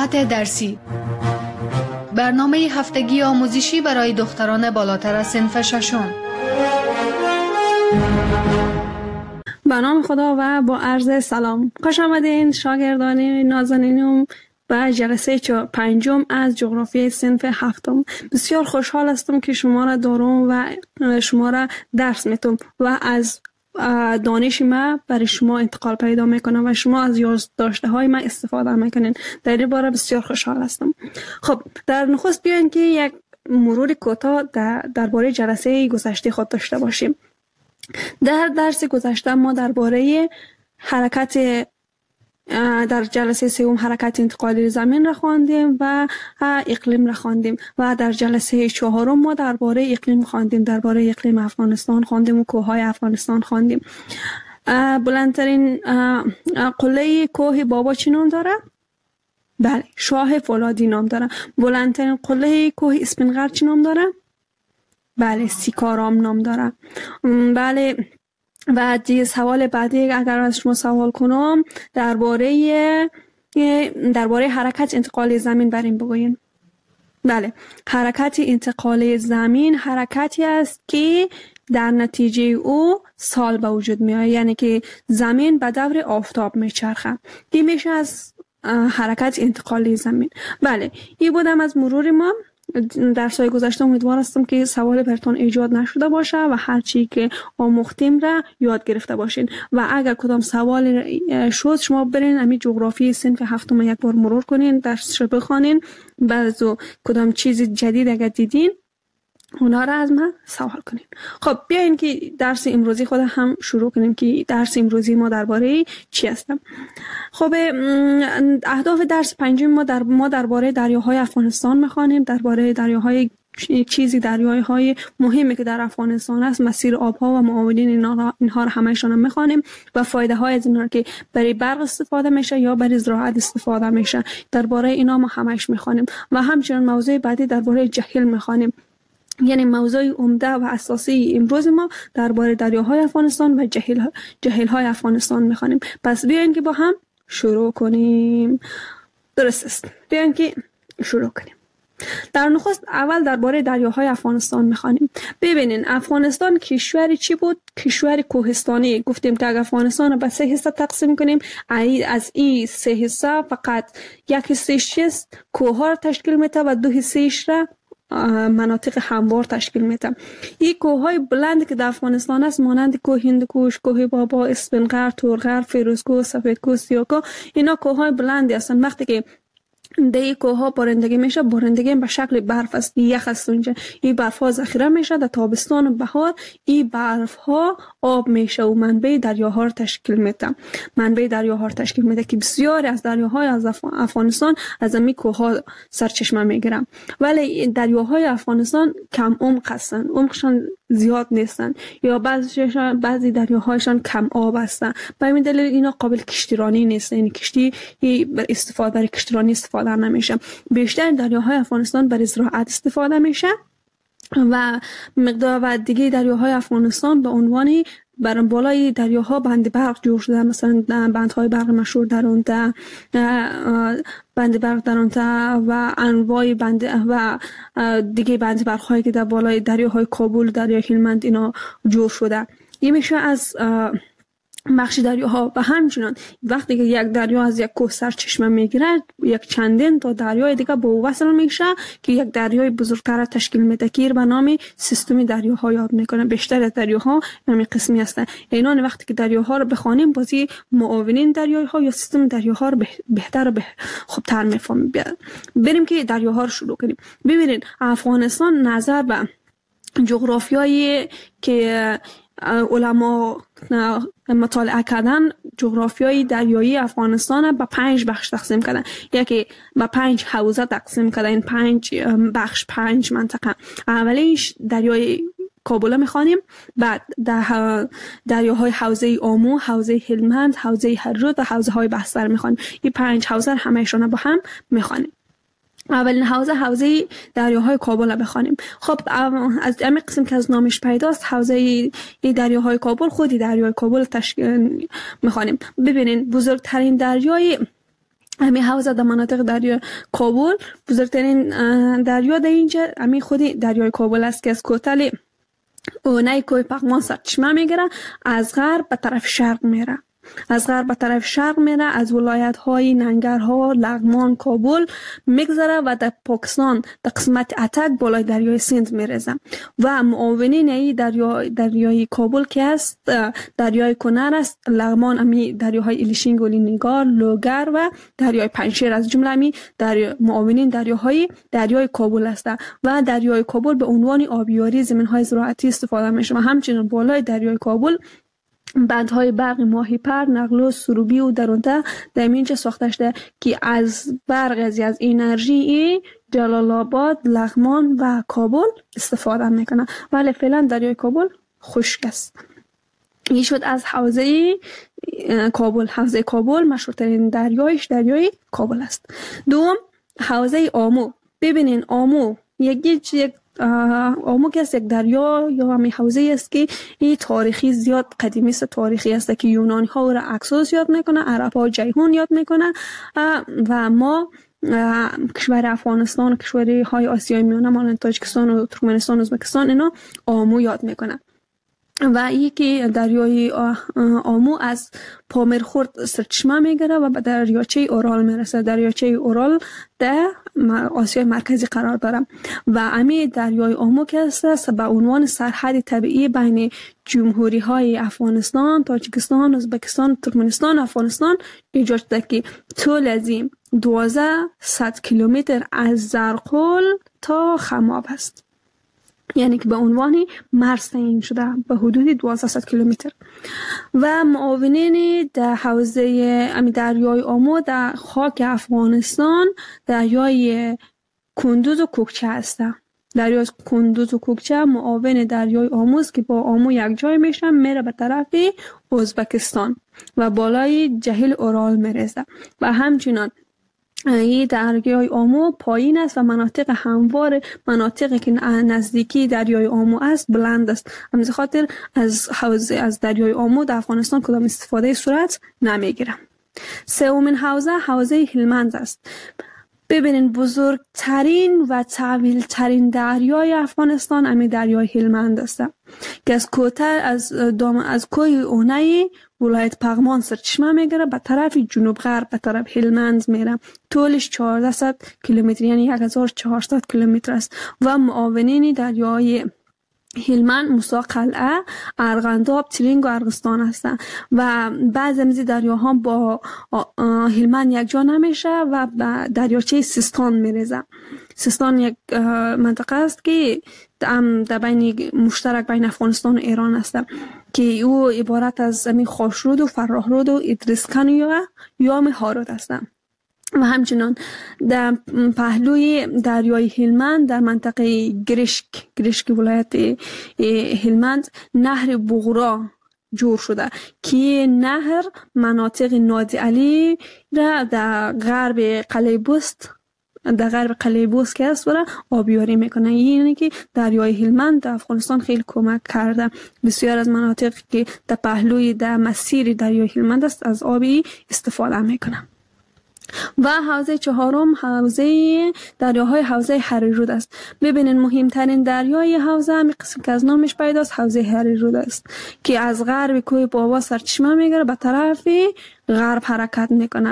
ساعت درسی، برنامه هفتگی آموزشی برای دختران بالاتر از صنف ششم. به نام خدا و با عرض سلام. خوش آمدین شاگردان نازنینم به جلسه پنجم از جغرافیای صنف هفتم. بسیار خوشحال هستم که شما را دارم و شما را درس میتونم و از دانش ما برای شما انتقال پیدا میکنم و شما از یادداشته های من استفاده میکنین. در این باره بسیار خوشحال هستم. خب در نخست بیاین که یک مرور کوتاه درباره جلسه گذشته خود داشته باشیم. در درس گذشته ما درباره حرکت در جلسه سوم حرکت انتقالی زمین را خواندیم و اقلیم را خواندیم و در جلسه چهارم ما درباره اقلیم خواندیم، درباره اقلیم افغانستان خواندیم و کوههای افغانستان خواندیم. بلندترین قله کوه بابا چی نام داره؟ بله، شاه فولادی نام داره. بلندترین قله کوه اسفندیار چی نام داره؟ بله، سیکارام نام داره. بله، و دیگه سوال بعدی اگر از شما سوال کنم درباره حرکت انتقال زمین بریم بگوین. بله، حرکت انتقال زمین حرکتی است که در نتیجه او سال به وجود می آید، یعنی که زمین به دور آفتاب میچرخه. این میشه از حرکت انتقال زمین. بله، این بودم از مرور ما. درس‌های گذشته امیدوار هستم که سوال براتون ایجاد نشده باشه و هر چی که آموختیم را یاد گرفته باشین و اگر کدام سوال شد شما برین همین جغرافی صنف هفتم یک بار مرور کنین، درسش بخونین، بعد کدام چیز جدید اگر دیدین اونا را از من سوال کنین. خب بیاین که درس امروزی خود هم شروع کنیم که درس امروزی ما درباره چی هستم. خب اهداف درس پنجم ما درباره دریاهای افغانستان میخوانیم، درباره دریاهای دریاهای مهمی که در افغانستان است، مسیر آبها و معاونین اینها را همه‌شان میخوانیم و فایده های از اینها که برای برق استفاده میشه یا برای زراعت استفاده میشه، درباره اینا ما همش میخوانیم و همچنین موضوع بعدی درباره جهیل میخوانیم. یعنی موضوع عمده و اساسی امروز ما درباره دریاهای افغانستان و جهیل‌های افغانستان می‌خوانیم. پس بیاین که با هم شروع کنیم. درست است. بیاین که شروع کنیم. در نخست اول درباره دریاهای افغانستان می‌خوانیم. ببینین افغانستان کشوری چی بود؟ کشور کوهستانی. گفتیم که اگر افغانستان رو به 3 حصه تقسیم کنیم، از این 3 حصه فقط یک حصه‌اش کوه‌ها تشکیل میده و 2 حصه‌اش را مناطق هموار تشکیل میده. این کوههای بلند که در افغانستان است مانند کوه هندوکش، کوه بابا، اسفندیار، تورغر، فیروزکوه، سفیدکوه، سیاکوه، اینا کوههای بلندی هستند. وقتی که در کوهها بارندگی میشه، بارندگی به شکل برف است، یخ است اونجا. این برف ها ذخیره میشه در تابستان و بهار، این برف ها آب میشه و منبع دریاها را تشکیل میده که بسیاری از دریاهای از افغانستان از این کوهها سرچشمه میگیرن. ولی دریاهای افغانستان کم عمق هستند، عمقشان زیاد نیستن یا بعضی دریاهایشان کم آب هستند. به همین دلیل اینا قابل کشتیرانی نیستن، یعنی کشتی برای کشتیرانی استفاده نمیشه. بیشتر دریاهای افغانستان برای زراعت استفاده میشه و مقدار و دیگه دریاهای افغانستان به عنوان بر بالای دریاها بند برق جور شده، مثلا بندهای برق مشهور در اون بند برق در اون و انواع بند و دیگه بند برق هایی که در بالای دریاهای کابل، دریای هلمند اینا جور شده. این میشه از بخش دریاها. و همچنان وقتی که یک دریا از یک کوه سرچشمه میگیره، یک چندین تا دریای دیگه به وصل میشه که یک دریای بزرگتر تشکیل میده که به نام سیستم دریاها یاد میکنه. بیشتر دریاها همین قسمی هستن. اینان وقتی که دریاها رو بخوانیم بازی معاونین دریاها یا سیستم دریاها رو بهتر و خوبتر میفهمیم. بریم که دریاها رو شروع کنیم. ببینید افغانستان نظر به جغرافیایی که علما مطالعه کردن، جغرافیای دریایی افغانستان به 5 بخش تقسیم کردن. یکی به 5 حوزه تقسیم کردن. این 5 بخش، 5 منطقه. اولیش دریای کابل میخوانیم، بعد دریاهای حوزه آمو، حوزه هلمند، حوزه هرود و حوزه های بستر میخوانیم. این 5 حوزه همه‌شون با هم میخوانیم. اولین حوزه دریاهای کابل بخوانیم. خب از همین قسم که از نامش پیداست، حوزه دریاهای کابل، خودی دریای کابل تشکیل میخوانیم. ببینین بزرگترین دریای همین حوزه در مناطق دریای کابل بزرگترین دریا در اینجا همین خود دریای کابل است که از کوتل اونای کوه پغمان سرچشمه میگیره، از غرب به طرف شرق میره، از غرب به طرف شرق میره، از ولایت های ننگرهار، لغمان، کابل میگذره و در پاکستان در قسمت اتک بالای دریای سند میرسه و معاونین ای دریای کابل که است دریای کنر است، لغمان امی دریاهای ایلیشین، گلینگار، لوگر و دریای پنجشیر از جمله امی معاونین دریای کابل است و دریای کابل به عنوان آبیاری زمینهای زراعتی استفاده میشه و همچنین بالای دریای کابل بندهای برق ماهیپر، نقلوس، سروبی و درونده در اینجا ساخته شده که از برق از انرژی جلال آباد، لغمان و کابل استفاده میکنه. ولی فعلا دریای کابل خشک است. این شد از حوزه کابل. حوزه کابل مشهورترین دریایش دریای کابل است. دوم حوزه آمو. ببینین آمو آمو که یک دریا یا همین حوزه است که این تاریخی زیاد قدیمی است، تاریخی است که یونانی ها را اکسوس یاد میکنه، عرب ها جیهون یاد میکنه و ما کشور افغانستان و کشوری های آسیای میانه مانند تاجیکستان و ترکمنستان و ازبکستان اینا آمو یاد میکنه و یکی دریای آمو از پامرخورد سرچشمه میگیره و به دریاچه اورال میرسه. دریاچه اورال در آسیای مرکزی قرار داره و امی دریای آمو که است به عنوان سرحد طبیعی بین جمهوری های افغانستان، تاجیکستان، ازبکستان، ترکمنستان و افغانستان ایجاد شده که طول از 1200 کیلومتر از زرقول تا خماب است، یعنی که به عنوان مرز تعیین شده به حدود 1200 کیلومتر و معاونین در حوزه دریای آمو در خاک افغانستان دریای کندوز و کوکچه هستند. دریای کندوز و کوکچه معاون دریای آمو است که با آمو یک جای میشه، میره به طرف ازبکستان و بالای جهیل اورال میرسه و همچنان این دریای آمو پایین است و مناطق هموار، مناطقی که نزدیکی دریای آمو است بلند است. همین خاطر از حوزه از دریای آمو در افغانستان کدام استفاده صورت نمیگیره. سومین حوزه هلمند است. ببینین بزرگترین و طویلترین دریای افغانستان همین دریای هلمند است که از از کوه اونای ولایت پغمان سرچشمه میگیره به طرف جنوب غرب به طرف هلمند میره. طولش 1400 کیلومتر یعنی 1400 کیلومتر است و معاونین دریای هلمند موسی قلعه، ارغنداب، ترینگ و ارغستان هستند و بعضی از دریاها با هلمند یک جا نمیشه و به دریاچه سیستان میرسه. سیستان یک منطقه است که در بین مشترک بین افغانستان و ایران است که او عبارت از زمین خاشرود و فراهرود و ادریسکن یا هارود است و همچنان در پهلوی دریای هلمند در منطقه گرشک ولایت هلمند نهر بغرا جور شده که نهر مناطق نادی علی را در غرب قلعه بست که است و آبیاری میکنه. یعنی که دریای هلمند در افغانستان خیلی کمک کرده. بسیار از مناطق که در پهلوی در مسیر دریای هلمند است از آبی استفاده میکنه. و حوزه چهارم حوزه دریاهای حوزه هریرود است. ببینین مهمترین دریای حوزه همین قسم که از نامش پیداست حوزه هریرود است که از غرب کوه بابا سرچشمه میگیره به طرف غرب حرکت میکنه،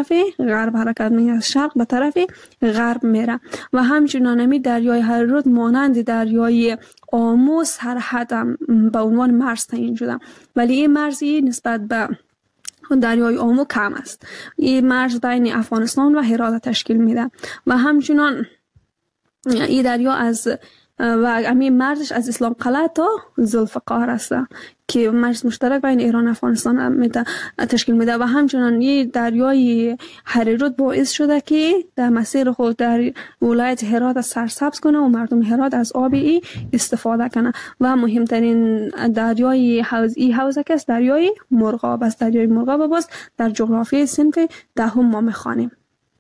از شرق به طرف غرب میره و همچنان همین دریای هریرود مانند دریای آمو سرحد به عنوان مرز تعیین شده، ولی این مرزی نسبت به دریای آمو کم است. این مرز بین افغانستان و هرات تشکیل میده و همچنان این دریا از و همین مرزش از اسلام قلعه تا ذوالفقار است که مرز مشترک بین ایران و افغانستان تشکیل میده و همچنان این دریای هریرود باعث شده که در مسیر خود در ولایت هرات سرسبز کنه و مردم هرات از آب ای استفاده کنه و مهمترین دریای حوزه که است دریای مرغاب است. دریای مرغاب باز در جغرافیای صنف دهم ما میخوانیم.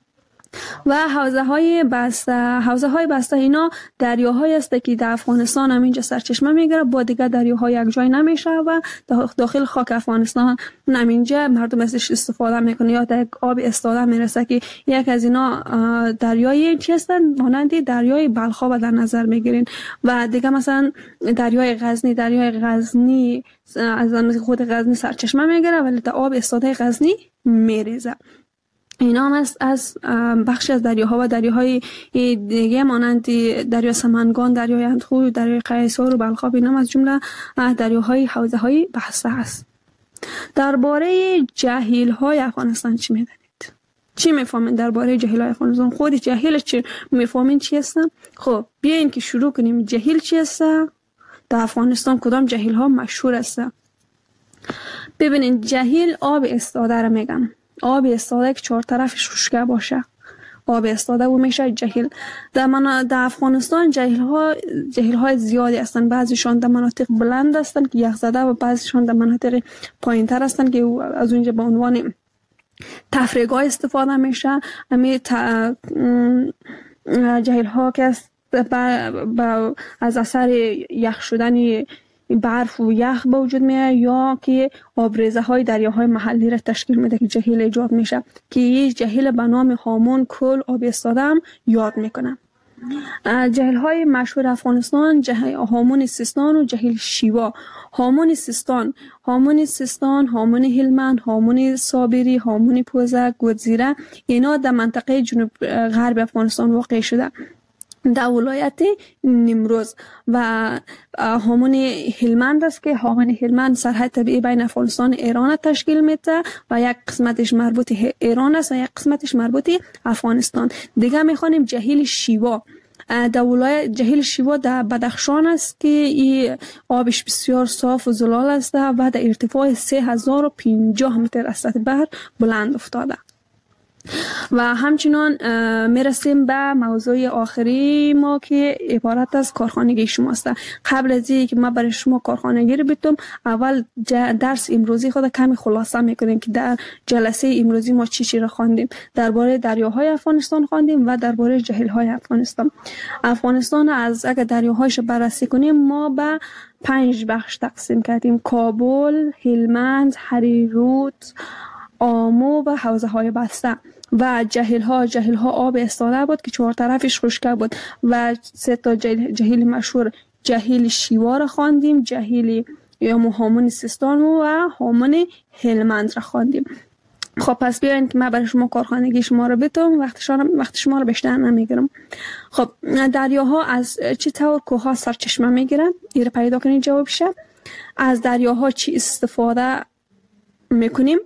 و حوزه های بسته اینا دریاهایی است که در افغانستان هم اینجا سرچشمه میگیره، با دیگه دریاهای یک جای نمیشه و داخل خاک افغانستان اینجا مردم ازش استفاده میکنه یا در آب استاده میرسه که یک از اینا دریای چی هستن مانند دریای بلخا و در نظر میگیرین و دیگه مثلا دریای غزنی از خود غزنی سرچشمه میگیره ولی در آب استاده غزنی میریزه. اینا هم از بخشی از دریاها و دریاهای دیگه مانند دریا سمنگان، دریای اندخو، دریای قیصر و بلخاب اینا هم از جمله دریاهای حوزه های بسته است. درباره جهیل های افغانستان چی میدانید؟ چی میفهمین درباره جهیل های افغانستان؟ خود جهیل چی میفهمین چی هست؟ خب بیاین که شروع کنیم. جهیل چی هست؟ در افغانستان کدام جهیل ها مشهور است؟ ببینین جهیل آب استاده را میگن. آب استاده که 4 طرفش خشک باشه آب استاده و میشه جهیل. در افغانستان جهیل های زیادی هستند. بعضیشان در مناطق بلند هستند که یخزده و بعضیشان در مناطق پایین تر هستند که از اونجا به عنوان تفریحگاه استفاده میشه. همین جهیل ها که از اثر یخ شدن برف و یخ به وجود میاد یا که آبریزه های دریاهای محلی را تشکیل میده که جهیل ایجاد میشه که یه جهیل به نام هامون کل آب استاده هم یاد میکنه. جهیل های مشهور افغانستان هامون سیستان و جهیل شیوا. هامون سیستان، هامون هلمند، هامون صابری، هامون پوزک، گودزیره اینا در منطقه جنوب غرب افغانستان واقع شده در ولایت نیمروز. و هامون هلمند است که هامون هلمند سرحد طبیعی بین افغانستان و ایران تشکیل میده و یک قسمتش مربوط ایران است و یک قسمتش مربوط افغانستان. دیگه میخوانیم جهیل شیوا. در ولایت جهیل شیوا در بدخشان است که این آبش بسیار صاف و زلال است و در ارتفاع 3050 متر از سطح بحر بلند افتاده. و همچنان میرسیم به موضوع آخری ما که عبارت از کارخانگی شماست. قبل از اینکه ما برای شما کارخانگی رو بتم اول درس امروزی خود کمی خلاصه میکنیم که در جلسه امروزی ما چی رو خواندیم. درباره دریاهای افغانستان خواندیم و درباره جهیل‌های افغانستان از اگر دریاهایش بررسی کنیم ما به 5 بخش تقسیم کردیم: کابل، هلمند، هریرود، آمو و حوزه های بسته. و جهیل ها آب استاده بود که 4 طرفش خشک بود و 3 تا جهیل مشهور جهیل شیوا را خواندیم، جهیل یا هامون سیستان و هامون هلمند را خواندیم. خب پس بیاین که من برای شما کارخانگی شما رو بتونم وقت شما رو بیشتر نمیگیرم. خب دریاها از چه طور کوه سرچشمه میگیرن؟ این رو پیدا کنید جوابشه. از دریاها چی استفاده میکنیم؟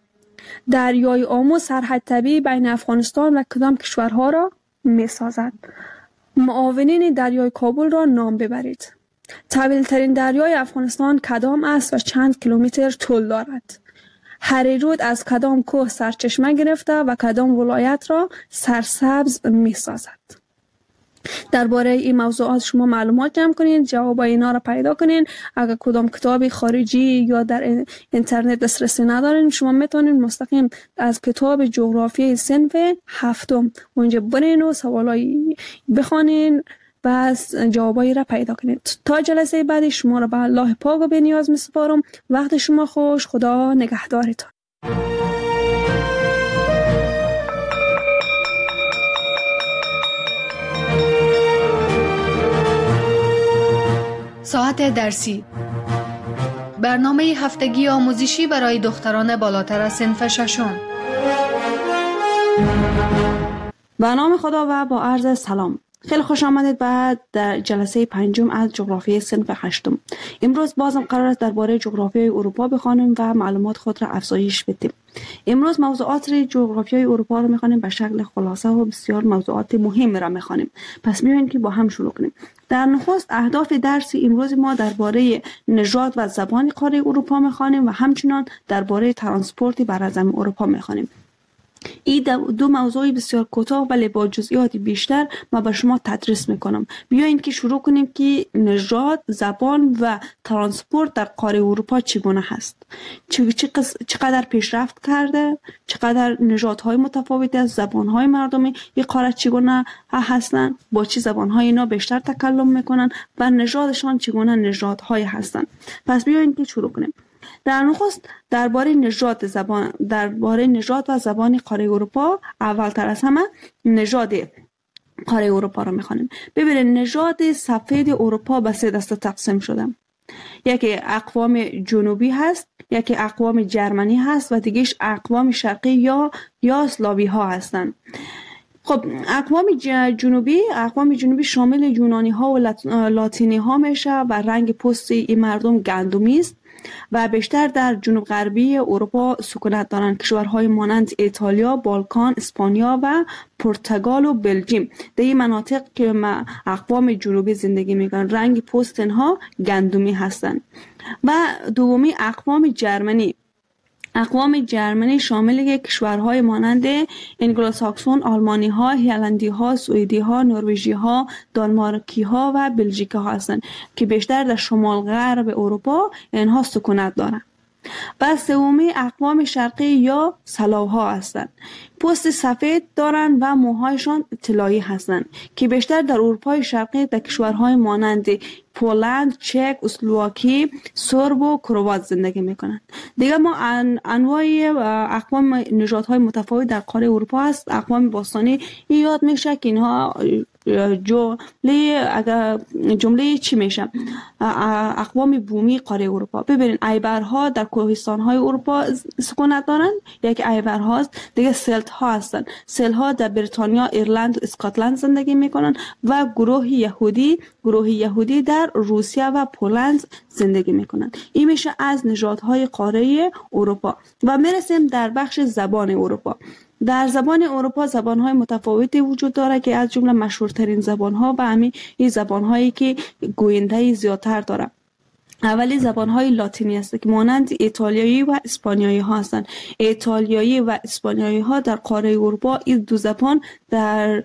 دریای آمو سرحد طبیعی بین افغانستان و کدام کشورها را میسازد؟ معاونین دریای کابل را نام ببرید. طویل ترین دریای افغانستان کدام است و چند کیلومتر طول دارد؟ هریرود از کدام کوه سرچشمه گرفته و کدام ولایت را سرسبز میسازد؟ درباره این موضوعات شما معلومات جمع کنین، جواب اینا را پیدا کنین. اگر کدام کتاب خارجی یا در اینترنت دسترسی ندارین شما میتونین مستقیم از کتاب جغرافیای صنف 7 اونجا برین و سوالایی بخوانین و جوابایی را پیدا کنید. تا جلسه بعدی شما را به الله پاک و بی‌نیاز میسپارم. وقت شما خوش. خدا نگهدارتان. ساعت درسی، برنامه هفتگی آموزشی برای دختران بالاتر از صنف 6. به نام خدا و با عرض سلام. خیلی خوش آمدید در جلسه 5 از جغرافیای صنف 8. امروز بازم قرار است درباره جغرافیای اروپا بخوانیم و معلومات خود را افزایش بدیم. امروز موضوعات جغرافیای اروپا را میخوانیم به شکل خلاصه و بسیار موضوعات مهم را میخوانیم. پس بیایید که با هم شروع کنیم. در نخست اهداف درس امروز ما درباره نژاد و زبان قاره اروپا میخوانیم و همچنان درباره ترانسپورت بر زمین اروپا میخوانیم. این دو موضوع بسیار کوتاه ولی با جزئیات بیشتر ما به شما تدریس میکنم. بیایید که شروع کنیم که نژاد، زبان و ترانسپورت در قاره اروپا چگونه هست، چقدر پیشرفت کرده، چقدر نژادهای متفاوت از زبانهای مردمی این قاره چگونه هستند، با چه زبانهای اینا بیشتر تکلم میکنن و نژادشان چگونه نژادهای هستند. پس بیایید که شروع کنیم. در نخست درباره نژاد و زبان قاره اروپا، اولتر از همه نژاد قاره اروپا را میخوانیم. ببینید نژاد سفید اروپا به 3 دسته تقسیم شده. یکی اقوام جنوبی هست، یکی اقوام جرمنی هست و دیگهش اقوام شرقی یا اسلاوی ها هستند. خب اقوام جنوبی شامل یونانی ها و لاتینی ها میشه و رنگ پوست این مردم گندمی است و بیشتر در جنوب غربی اروپا سکونت دارند. کشورهای مانند ایتالیا، بالکان، اسپانیا و پرتغال و بلژیم در این مناطق که اقوام جنوبی زندگی میکنند رنگ پوست اینها گندمی هستند. و دومی اقوام جرمنی شامل کشورهای مانند انگلوساکسون، آلمانی ها، هلندی ها، سوئدی ها، نروژی ها، دانمارکی ها و بلژیکی ها هستند که بیشتر در شمال غرب اروپا اینها سکونت دارند. و سومی اقوام شرقی یا سلاو ها هستند. پوست سفید دارند و موهایشان طلایی هستند که بیشتر در اروپای شرقی در کشورهای مانند پولند، چک، اسلواکی، سرب و کروات زندگی میکنند. دیگه ما انواع اقوام نژادهای متفاوت در قاره اروپا هست. اقوام باستانی یاد میشه که اینها جمله چی میشه؟ اقوام بومی قاره اروپا. ببینید ایبرها در کوهستان‌های اروپا سکونت دارند. یک ایبر هاست. دیگه سلت ها هستند. سلت ها در بریتانیا، ایرلند و اسکاتلند زندگی میکنند و گروه یهودی در روسیه و پولند زندگی میکنند. این میشه از نژادهای قاره اروپا. و میرسیم در بخش زبان اروپا. در زبان اروپا زبان‌های متفاوتی وجود داره که از جمله مشهورترین زبان‌ها و همین این زبان‌هایی که گوینده زیادتر داره. اولی زبان‌های لاتینی است که مانند ایتالیایی و اسپانیایی ها هستند. ایتالیایی و اسپانیایی ها در قاره اروپا این دو زبان در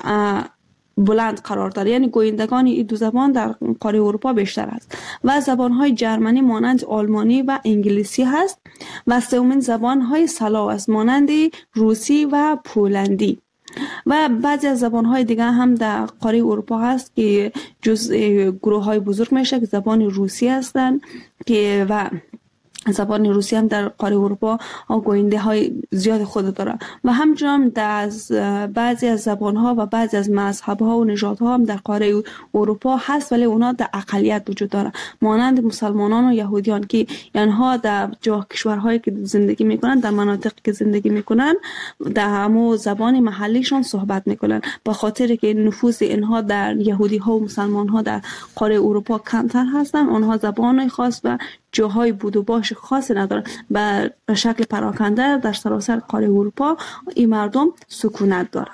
بلند قرار داره، یعنی گویندگان این دو زبان در قاره اروپا بیشتر است. و زبان‌های جرمنی مانند آلمانی و انگلیسی هست. و سومین زبان‌های سلاو است مانند روسی و پولندی. و بعضی از زبان‌های دیگه هم در قاره اروپا هست که گروه‌های بزرگ میشه که زبان روسی هستند که و زبان روسی هم در قاره اروپا گوینده های زیاد خود داره. و همچنین در بعضی از زبان ها و بعضی از مذهب ها و نژاد ها هم در قاره اروپا هست ولی اونا در اقلیت وجود داره، مانند مسلمانان و یهودیان که اینها در کشورهایی که زندگی میکنن، در مناطقی که زندگی میکنن در همو زبان محلیشون صحبت میکنن. به خاطر که نفوذ اینها در یهودی ها و مسلمان ها در قاره اروپا کمتر هستن، اونها زبان خاص و جاهای بود و باش خاصی ندارن. به شکل پراکنده در سراسر قاره اروپا این مردم سکونت دارند.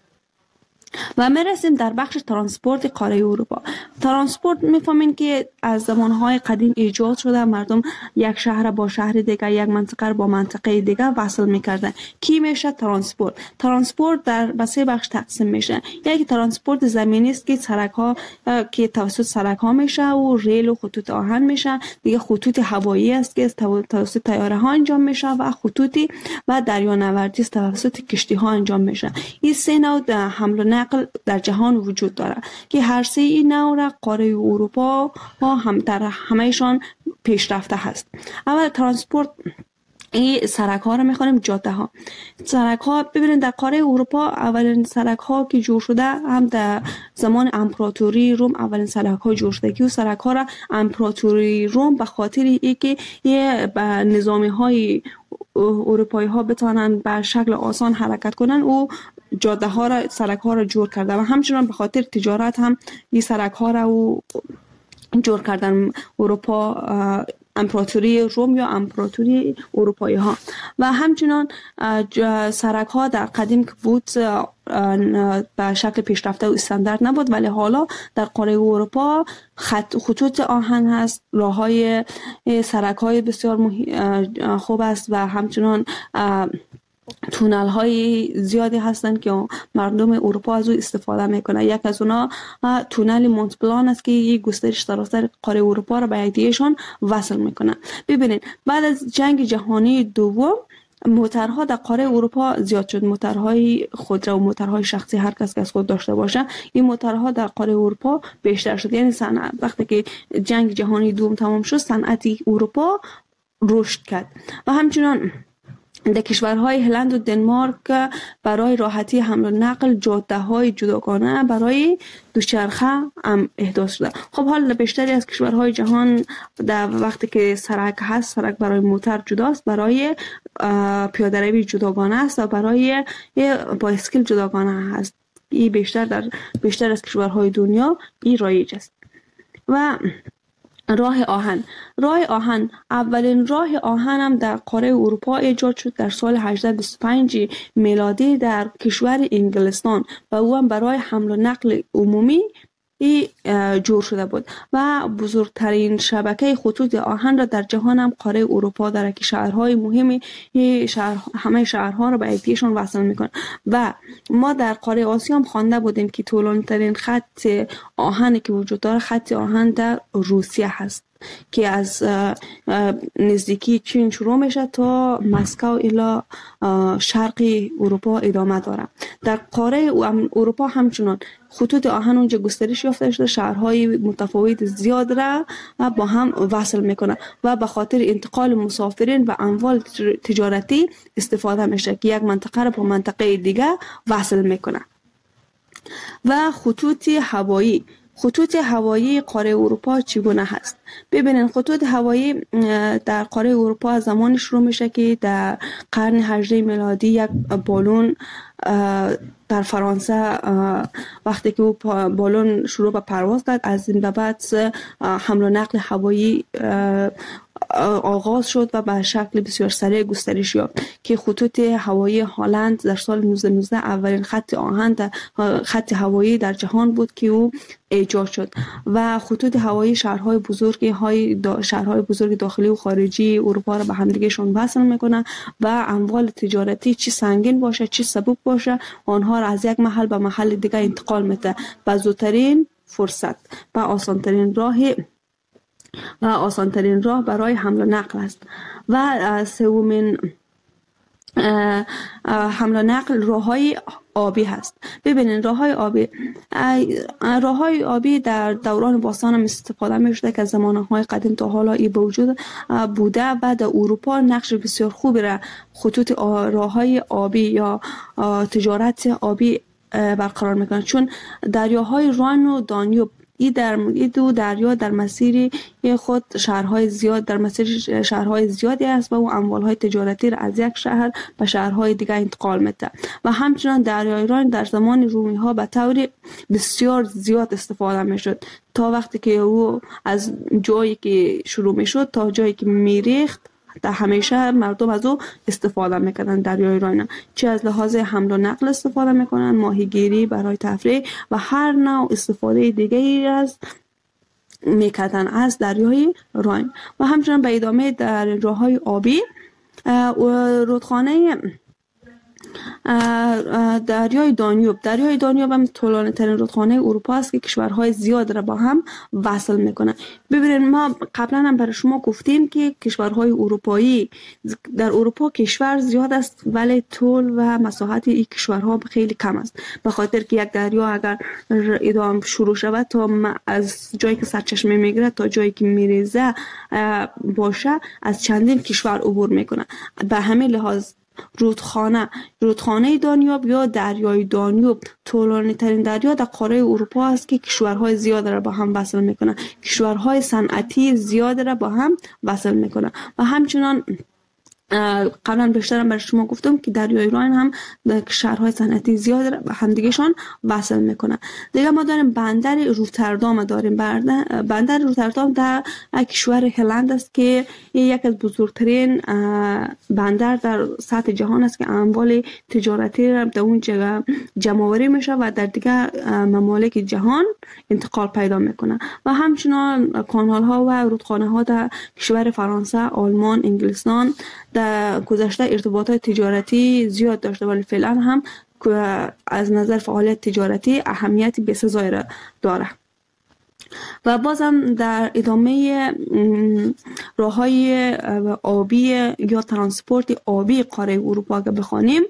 و میرسیم در بخش ترانسپورت قاره اروپا. ترانسپورت میفهمین که از زمانهای قدیم ایجاد شده. مردم یک شهر با شهر دیگه، یک منطقه با منطقه دیگه وصل میکردن. کی میشه ترانسپورت در 3 بخش تقسیم میشه. یکی ترانسپورت زمینی است که سرک ها که توسط سرک ها میشه و ریل و خطوط آهن میشه. دیگه خطوط هوایی است که توسط طیاره ها انجام میشه و خطوطی و دریانوردی است توسط کشتی ها انجام میشه. این 3 نوع حمل و نقل در جهان وجود داره که هر 3 این نوع را قاره اروپا هم در همهشان پیشرفته هست. اول ترانسپورت این سرک ها رو میخوانیم جاده ها. سرک ها ببینید در قاره اروپا اولین سرک ها که جور شده هم در زمان امپراتوری روم اولین سرک ها جور شده که سرک ها را امپراتوری روم به خاطر اینکه نظامی های اروپایی ها بتوانند به شکل آسان حرکت کنند و جاده ها را سرک ها را جور کرده و همچنان به خاطر تجارت هم این سرک ها را جور کردن اروپا، امپراتوری روم یا امپراتوری اروپایی ها. و همچنان سرک ها در قدیم که بود به شکل پیشرفته و استاندارد نبود ولی حالا در قاره اروپا خطوط آهن هست، راه های سرک های بسیار خوب است و همچنان تونل های زیادی هستن که مردم اروپا از او استفاده میکنه. یک از اونا تونل مونت بلان است که یک گسترش سراسر قاره اروپا را به یکدیگهشان وصل میکنه. ببینید بعد از جنگ جهانی دوم موترها در قاره اروپا زیاد شد. موترهای خودرو و موترهای شخصی هر کس که از خود داشته باشه، این موترها در قاره اروپا بیشتر شد. یعنی وقتی که جنگ جهانی دوم تمام شد صنعت اروپا رشد کرد. و همچنان در کشورهای هلند و دنمارک برای راحتی حمل و نقل جاده‌های جداگانه برای دوچرخه هم احداث شده. خب حالا بیشتری از کشورهای جهان در وقتی که سرک هست، سرک برای موتر جداست، برای پیاده‌روی جداگانه است و برای بایسکل جداگانه هست. این بیشتر از کشورهای دنیا این رایج است. و راه آهن اولین راه آهن هم در قاره اروپا ایجاد شد در سال 1825 میلادی در کشور انگلستان و او هم برای حمل و نقل عمومی جور شده بود و بزرگترین شبکه خطوط آهن را در جهان هم قاره اروپا داره که شهرهای مهمی همه شهرها را به یکدیگهشان وصل میکنه. و ما در قاره آسیا هم خوانده بودیم که طولانی‌ترین خط آهنی که وجود داره خط آهن در روسیه هست که از نزدیکی چین شروع میشه تا مسکو الی شرق اروپا ادامه داره. در قاره اروپا همچنان خطوط آهن اونجا گسترش یافته شده، شهرهای متفاوت زیاد را با هم وصل میکنه و به خاطر انتقال مسافرین و اموال تجارتی استفاده میشه که یک منطقه را با منطقه دیگه وصل میکنه. و خطوط هوایی قاره اروپا چگونه هست؟ ببینید خطوط هوایی در قاره اروپا زمانی شروع میشه که در قرن 18 میلادی یک بالون در فرانسه وقتی که بالون شروع به پرواز کرد، از این به بعد حمل و نقل هوایی آغاز شد و به شکل بسیار سریع گسترش یافت که خطوط هوایی هلند در سال 1919 اولین خط هوایی در جهان بود که او ایجاد شد. و خطوط هوایی شهرهای بزرگ داخلی و خارجی اروپا را به همدیگهشون وصل میکنه و اموال تجارتی چی سنگین باشه چی سبک باشه آنها را از یک محل به محل دیگه انتقال میده به زودترین فرصت و آسانترین راه برای حمل و نقل است. و سومین حمل و نقل راههای آبی هست. ببینید راههای آبی در دوران باستان هم استفاده می شده که از زمانهای قدیم تا حالا ای به وجود بوده و در اروپا نقش بسیار خوبی را خطوط راههای آبی یا تجارت آبی برقرار میکنند، چون دریاهای راین و دانیوب این دو دریا در مسیر خود شهرهای زیادی است و او اموالهای تجارتی را از یک شهر به شهرهای دیگر انتقال میده. و همچنان دریای راین در زمان رومی ها به طور بسیار زیاد استفاده میشد تا وقتی که او از جایی که شروع میشد تا جایی که میریخت در همیشه مردم از او استفاده میکنن. دریای راین چه از لحاظ حمل و نقل استفاده میکنن، ماهیگیری برای تفریح و هر نوع استفاده دیگری از میکردن از دریای راین. و همچنان به ادامه در راههای آبی رودخانه دریای دانیوب هم طولانی ترین رودخانه اروپا است که کشورهای زیاد را با هم وصل میکنه. ببینید ما قبلا هم برای شما گفتیم که کشورهای اروپایی در اروپا کشور زیاد است ولی طول و مساحت این کشورها خیلی کم است، به خاطر که یک دریا اگر ادامه شروع شود تا از جایی که سرچشمه میگیره تا جایی که میریزه باشه از چندین کشور عبور میکنه. به همین لحاظ رودخانه دانیوب یا دریای دانیوب طولانی ترین دریا در قاره اروپا است که کشورهای زیاد را با هم وصل میکنه، کشورهای صنعتی زیاد را با هم وصل میکنه. و همچنان قبلا بیشترم برای شما گفتم که دریای راین هم شهرهای صنعتی زیاد را به همدیگهشان وصل میکنه. دیگه ما داریم بندر روتردام بندر روتردام در کشور هلند است که یک از بزرگترین بندر در سطح جهان است که اموال تجارتی را در اون جمع آوری میشه و در دیگه ممالک جهان انتقال پیدا میکنه. و همچنان کانال ها و رودخانه ها در کشور فرانسه، آلمان، انگلستان، در گذشته ارتباطات تجارتی زیاد داشته، ولی فعلا هم از نظر فعالیت تجارتی اهمیت بسزایی را داره. و بازم در ادامه راههای آبی یا ترانسپورت آبی قاره اروپا که بخوانیم،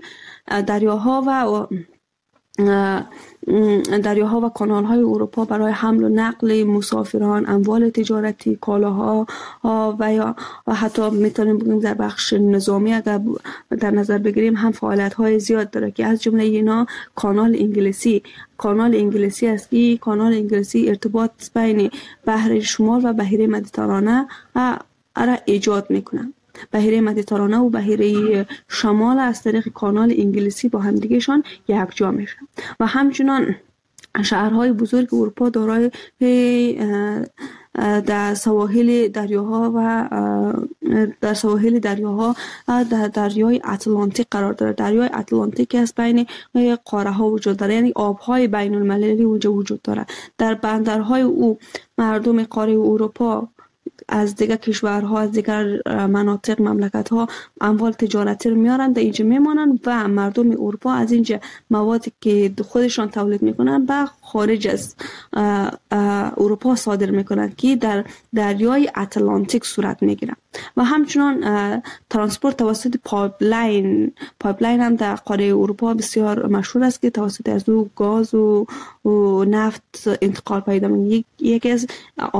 دریاها و کانال‌های اروپا برای حمل و نقل مسافران، اموال تجارتی، کالاها و حتی میتونیم بگیم در بخش نظامی اگر در نظر بگیریم هم فعالیت‌های زیاد داره که از جمله اینا کانال انگلیسی است. این کانال انگلیسی ارتباط بین بحر شمال و بحیره مدیترانه را ایجاد میکنه. بحیره مدیترانه و بحیره شمال از طریق کانال انگلیسی با همدیگهشان یکجا میشن و همچنان شهرهای بزرگ اروپا دارای در سواحل دریاها در دریای اتلانتیک قرار داره. دریای اتلانتیک از بین قاره ها وجود داره، یعنی آبهای بین المللی وجود داره. در بندرهای او مردم قاره اروپا از دیگر کشورها، از دیگر مناطق، مملکت‌ها اموال تجارتی رو میارن در اینجا میمانن و مردم اروپا از اینجا موادی که خودشان تولید میکنن به خارج از اروپا صادر میکنن که در دریای اتلانتیک صورت میگیرن. و همچنان ترانسپورت توسط پایپلاین هم در قاره اروپا بسیار مشهور است که توسط از او گاز و نفت انتقال پیدا می‌کنه. یکی از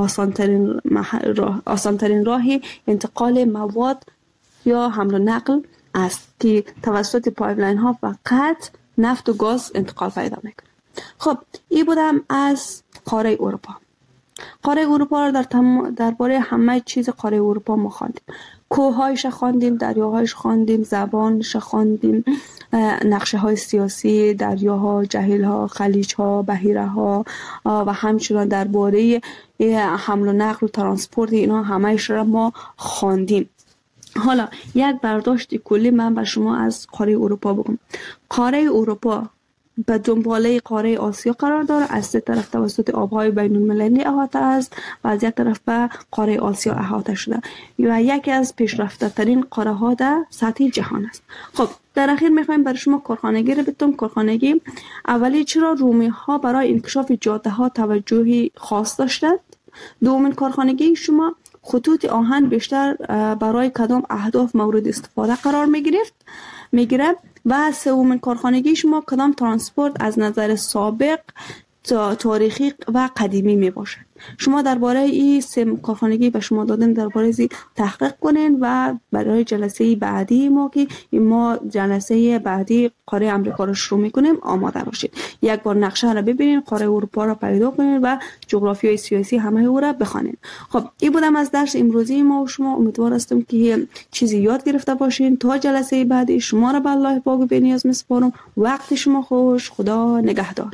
آسان‌ترین راه انتقال مواد یا حمل و نقل است که توسط پایپلاین ها فقط نفت و گاز انتقال پیدا میکنه. خب این بودم از قاره اروپا. قاره اروپا را درباره همه چیز قاره اروپا ما خواندیم. کوه‌هایش خواندیم، دریاهایش خواندیم، زبانش خواندیم، نقشه های سیاسی، دریاها، جهیل‌ها، خلیج‌ها، بحیره‌ها و همچنان درباره حمل و نقل و ترانسپورت اینا همه‌اش را ما خواندیم. حالا یک برداشت کلی من بر شما از قاره اروپا بگم. قاره اروپا به دنباله قاره آسیا قرار داره. از سه طرف توسط آبهای بین المللی احاطه است و از یک طرف به قاره آسیا احاطه شده و یکی از پیشرفته ترین قاره ها در سطح جهان است. خب در اخیر میخوایم برای شما کارخانگی رو بگم. کارخانگی اولی چرا رومی ها برای انکشاف جاده ها توجهی خاص داشتند؟ دومین کارخانگی شما خطوط آهن بیشتر برای کدام اهداف مورد استفاده قرار میگیره و سومین کارخانگی شما کدام ترانسپورت از نظر سابق تاریخی و قدیمی می باشد. شما درباره این سه کارخانگی به شما دادم درباره این تحقیق کنین و برای جلسه بعدی ما جلسه بعدی قاره امریکا رو شروع میکنیم آماده باشید. یک بار نقشه را ببینید، قاره اروپا را پیدا کنید و جغرافیای سیاسی همه او را بخوانید. خب این بودم از درس امروزی ما و شما. امیدوار هستم که چیزی یاد گرفته باشین. تا جلسه بعدی شما را به الله پاک و بی‌نیاز میسپارم. وقت شما خوش. خدا نگهدار.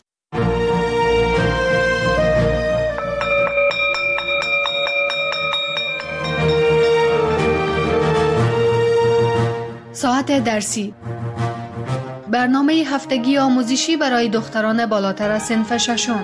ساعت درسی، برنامه هفتگی آموزشی برای دختران بالاتر از صنف ششم.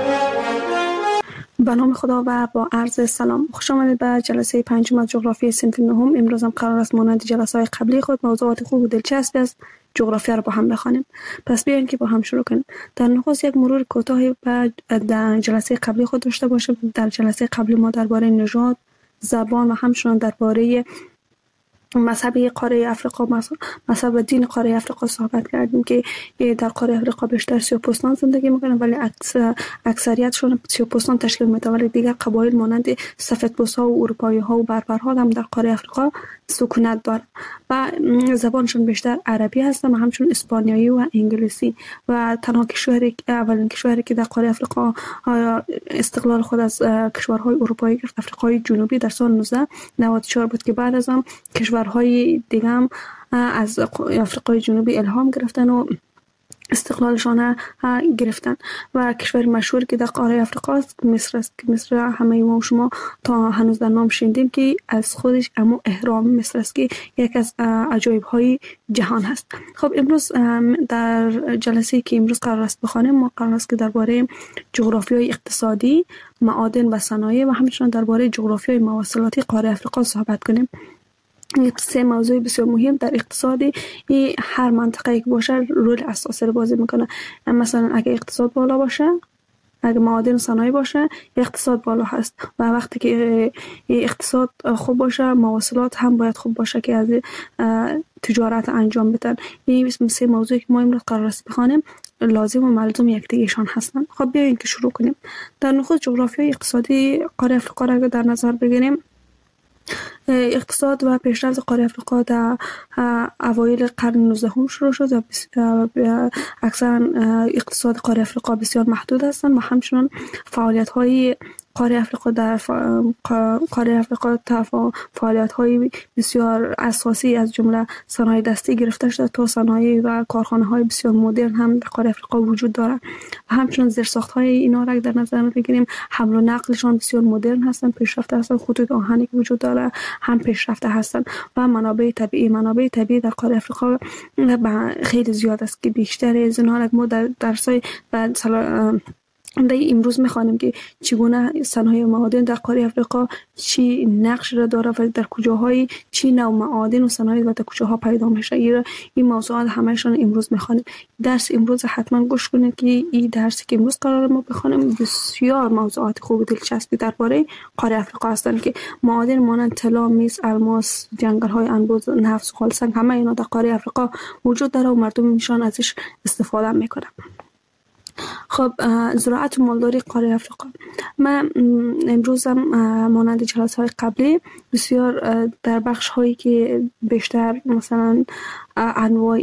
به نام خدا و با عرض سلام، خوش آمدید به جلسه پنجم از جغرافی صنف نهم. امروز هم قرار است مانند جلسه های قبلی خود موضوعات خوب و دلچسبی از جغرافیا را با هم بخوانیم. پس بیاین که با هم شروع کنیم. در نخست یک مرور کوتاهی در جلسه قبلی خود داشته باشیم. در جلسه قبلی ما درباره نژاد، زبان و همچنان درباره مذهب قاره افریقا، مذهب و دین قاره افریقا صحبت کردیم که در قاره افریقا بیشتر سیاه‌پوستان زندگی میکنن، ولی اکثریتشون سیاه‌پوستان تشکیل میدن، ولی دیگر قبایل مانند سفیدپوست‌ها و اروپایی‌ها و بربرها هم در قاره افریقا سکونت دارن و زبانشون بیشتر عربی هست و همچنین اسپانیایی و انگلیسی. و تنها اولین کشوری که در قاره افریقا استقلال خود از کشورهای اروپایی گرفت افریقای جنوبی در سال 1994 بود که بعد از آن کشورهای دیگه هم از افریقای جنوبی الهام گرفتن و استقلالشان گرفتن. و کشور مشهور که در قاره افریقا است مصر است که مصر همه ما و شما تا هنوز در نام شنیدیم که از خودش اما اهرام مصر است که یک از عجایب های جهان هست. خب امروز در جلسه که امروز قرار است بخوانیم ما قرار است که درباره جغرافیای اقتصادی، معادن و صنایع و همچنین درباره جغرافیای مواصلاتی قاره افریقا صحبت کنیم. این سه موضوع بسیار مهم در اقتصادی هر منطقه که باشه رول اساسی رو بازی میکنه. مثلا اگه اقتصاد بالا باشه، اگه معادن صنایع باشه، اقتصاد بالا هست و وقتی که اقتصاد خوب باشه مواصلات هم باید خوب باشه که از تجارت انجام بدن. این سه موضوعی که ما امروز قرار است بخوانیم لازم و ملزوم یکدیگه‌شان هستند. خب بیایید که شروع کنیم. در نخست جغرافیای اقتصادی قاره افریقا را در نظر بگیریم. اقتصاد و پیشرفت قاره افریقا در اوایل قرن 19 شروع شد و اکثرا اقتصاد قاره افریقا بسیار محدود هستند و همچنان فعالیت‌های قاره افریقا در قاره افریقا فعالیت‌های بسیار اساسی از جمله صنایع دستی گرفته شده تا صنایع و کارخانه‌های بسیار مدرن هم در قاره افریقا وجود دارد و همچنان زیرساخت‌های اینا را در نظر بگیریم حمل و نقلشان بسیار مدرن هستند، پیشرفته هستند. خطوط آهنی که وجود داره هم پیشرفته هستند و منابع طبیعی در قاره افریقا خیلی زیاد است که بیشتر از اینها ما در درس‌های امروز می‌خوانیم که چگونه صنایع معادن در قاره افریقا چی نقش را داره و در کجاهای چی نوع معادن و صنایع و در کجاها پیدا میشه. این موضوعات همه‌شان امروز می‌خوانیم. درس امروز حتما گوش کنید که این درسی که امروز قرار ما بخوانیم بسیار موضوعات خوب و دلچسبی درباره قاره افریقا هستند که معادن مانند طلا، مس، الماس، جنگل‌های انبوه، نفت، خالصنگ همه اینا در قاره افریقا وجود داره و مردم ایشان ازش استفاده میکنن. خب زراعت و مالداری قاره افریقا. من امروز هم مانند جلسه‌های قبلی بسیار در بخش هایی که بیشتر مثلا انواع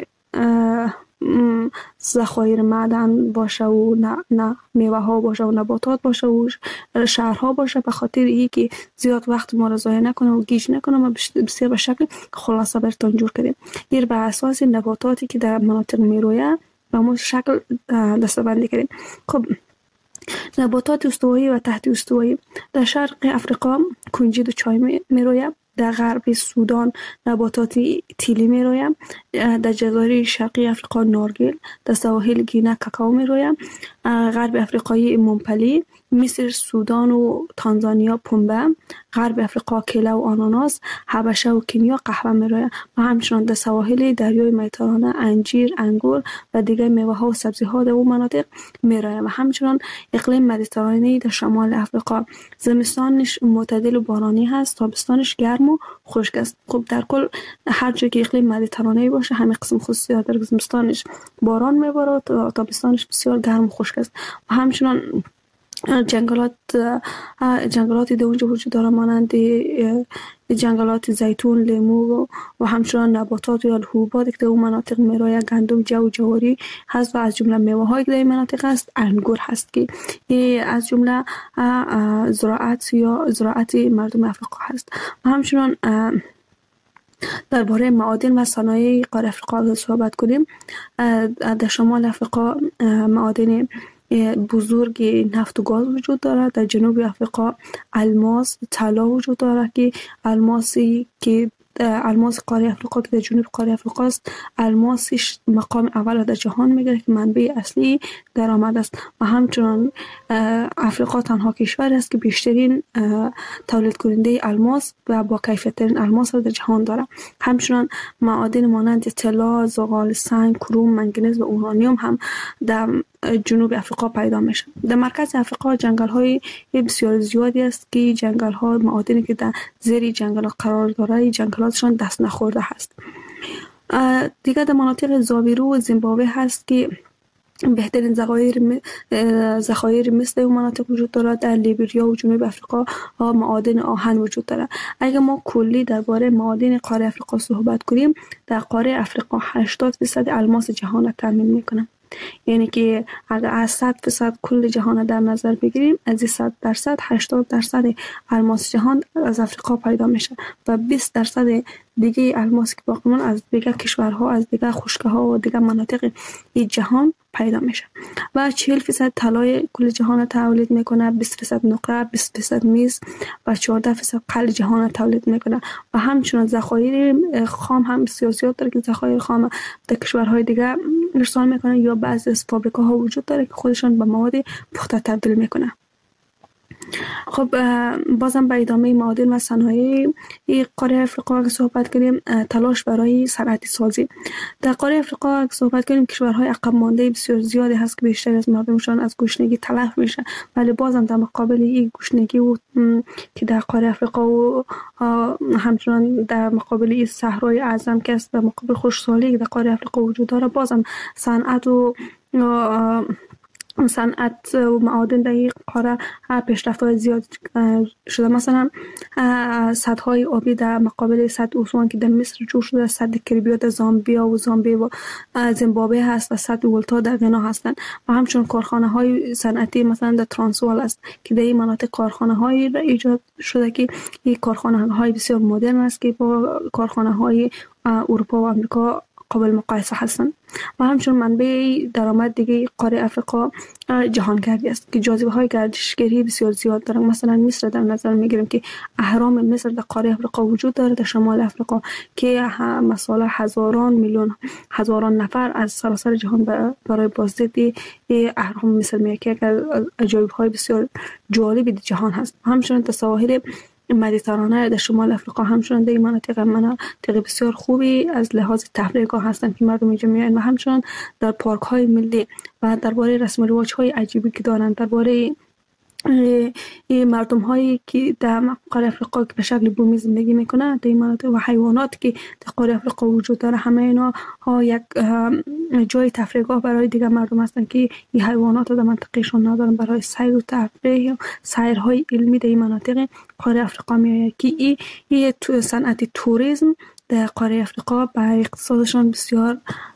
ذخایر معدن باشه و نه میوه ها باشه و نباتات باشه و شهرها باشه، به خاطر این که زیاد وقت ما را ضایع نکنم و گیج نکنم و بسیار به شکل خلاصه براتون جور کردیم. این بر اساس نباتاتی که در مناطق میرویه و ما شکل دسته‌بندی کردیم. خب نباتات استوایی و تحت استوایی در شرق افریقا کنجد و چای میرویه، در غرب سودان نباتات تیلی میرویه، در جزایر شرقی افریقا نارگیل، در سواحل گینه کاکائو میرویه، غرب افریقای ممپلی، مصر، سودان و تانزانیا پنبه، غرب افریقا کیله و آناناس، حبشه و کنیا قهوه میرویه و همچنان در سواحل دریای مدیترانه انجیر، انگور و دیگر میوه ها و سبزی ها در اون مناطق میرویه و همچنان اقلیم مدیترانه‌ای در شمال افریقا زمستانش معتدل و بارانی هست، تابستانش گرم و خشک است. خب در کل هر جایی که اقلیم مدیترانه‌ای باشه همین قسم خصوصیات داره، زمستانش باران میباره و تابستانش بسیار گرم و خشک است و همچنان جنگلاتی در اونجا وجود داره مانند جنگلات زیتون، لیمو و همچنان نباتات یا حبوبات که در اون مناطق میرویه، گندم، جو، جواری هست و از جمله میوه هایی که در این مناطق هست انگور هست که از جمله زراعت مردم افریقا هست و همچنان درباره معادن و صنایع قاره افریقا صحبت کنیم. در شمال افریقا معادن بزرگ نفت و گاز وجود دارد. در جنوب افریقا الماس، طلا وجود دارد که الماس قاره افریقا که در جنوب قاره افریقا است، الماسش مقام اول در جهان میگیره که منبع اصلی درآمد است و همچنان افریقا تنها کشور است که بیشترین تولید کننده الماس و با کیفیت ترین الماس را در جهان داره. همچنان معادن مانند طلا، زغال سنگ، کروم، منگنز و اورانیوم هم در جنوب افریقا پیدا میشه. در مرکز افریقا جنگل های بسیار زیادی است که جنگل ها معادنی که در زیر جنگل قرار داره جنگلاتشان دست نخورده هست. دیگر در مناطق زاویرو و زیمبابوه هست که بهترین ذخایر مثل اون مناطق وجود دارد. در لیبریا و جنوب افریقا معادن آهن وجود دارد. اگر ما کلی درباره معادن قاره افریقا صحبت کنیم، در قاره افریقا 80% الماس جهان را تامین میکنه. یعنی که اگر از 100% کل جهان در نظر بگیریم، از 100% 80% الماس جهان از افریقا پیدا میشه و 20% دیگه الماس که باقی مونده از دیگه کشورها، از دیگه خشک‌ها و دیگه مناطق این جهان پیدا میشه و 40% طلای کل جهان تولید میکنه، 20% نقره، 20% میز و 14% قل جهان تولید میکنه و همچنان ذخایر خام هم بسیار زیاد داره که ذخایر خام در کشورهای دیگه ارسال میکنه یا بعضی از فابریکاها وجود داره که خودشان به مواد پخته تبدیل میکنه. خب بازم به ادامه معادن و صنایع قاره افریقا اگه صحبت کنیم، تلاش برای صنعتی سازی در قاره افریقا اگه صحبت کنیم، کشورهای عقب مانده بسیار زیادی هست که بیشتر از مردمشان از گشنگی تلف میشه، ولی بازم در مقابل این گشنگی و که در قاره افریقا و همچنان در مقابل این صحرای اعظم که است، در مقابل خشکسالی که در قاره افریقا وجود داره، بازم صنعت و معادن در این قاره پیشرفت‌های زیاد شده. مثلا سدهای آبی در مقابل سد اسوان که در مصر جور شده، سد کریبیا در زامبیا و زیمبابوه هست و سد ولتا در غنا هستند و همچنین کارخانه‌های صنعتی مثلا در ترانسوال است که در این مناطق کارخانه‌هایی ایجاد شده که این کارخانه‌های بسیار مدرن است که با کارخانه‌های اروپا و آمریکا قابل مقایسه هستند و همچنین منبع درآمد دیگه قاره افریقا جهانگردی است که جاذبه‌های گردشگری بسیار زیاد دارند. مثلا مصر در نظر میگیریم که اهرام مصر در قاره افریقا وجود داره، در شمال افریقا، که مثلا هزاران نفر از سراسر جهان برای بازدید اهرام مصر میاد که از عجایب‌های بسیار جالب جهان هست. همچنین در سواحل مدیترانه در شمال افریقا همچنان در این مناطق بسیار خوبی از لحاظ تفریحگاه هستند که مردم اینجا میایند و همچنان در پارک های ملی و درباره رسم و رواج های عجیبی که دارند، درباره مردم هایی که در قاره افریقا که به شکل بومی زندگی میکنند در این مناطق و حیوانات که در قاره افریقا وجود داره، همه اینا یک جای تفریحگاه برای دیگر مردم هستند که این حیوانات در منطقهشون ندارن، برای سیر و تفریح و سیرهای علمی در این مناطق قاره افریقا میآید که این صنعت توریسم در قاره افریقا به اقتصادشان بسیار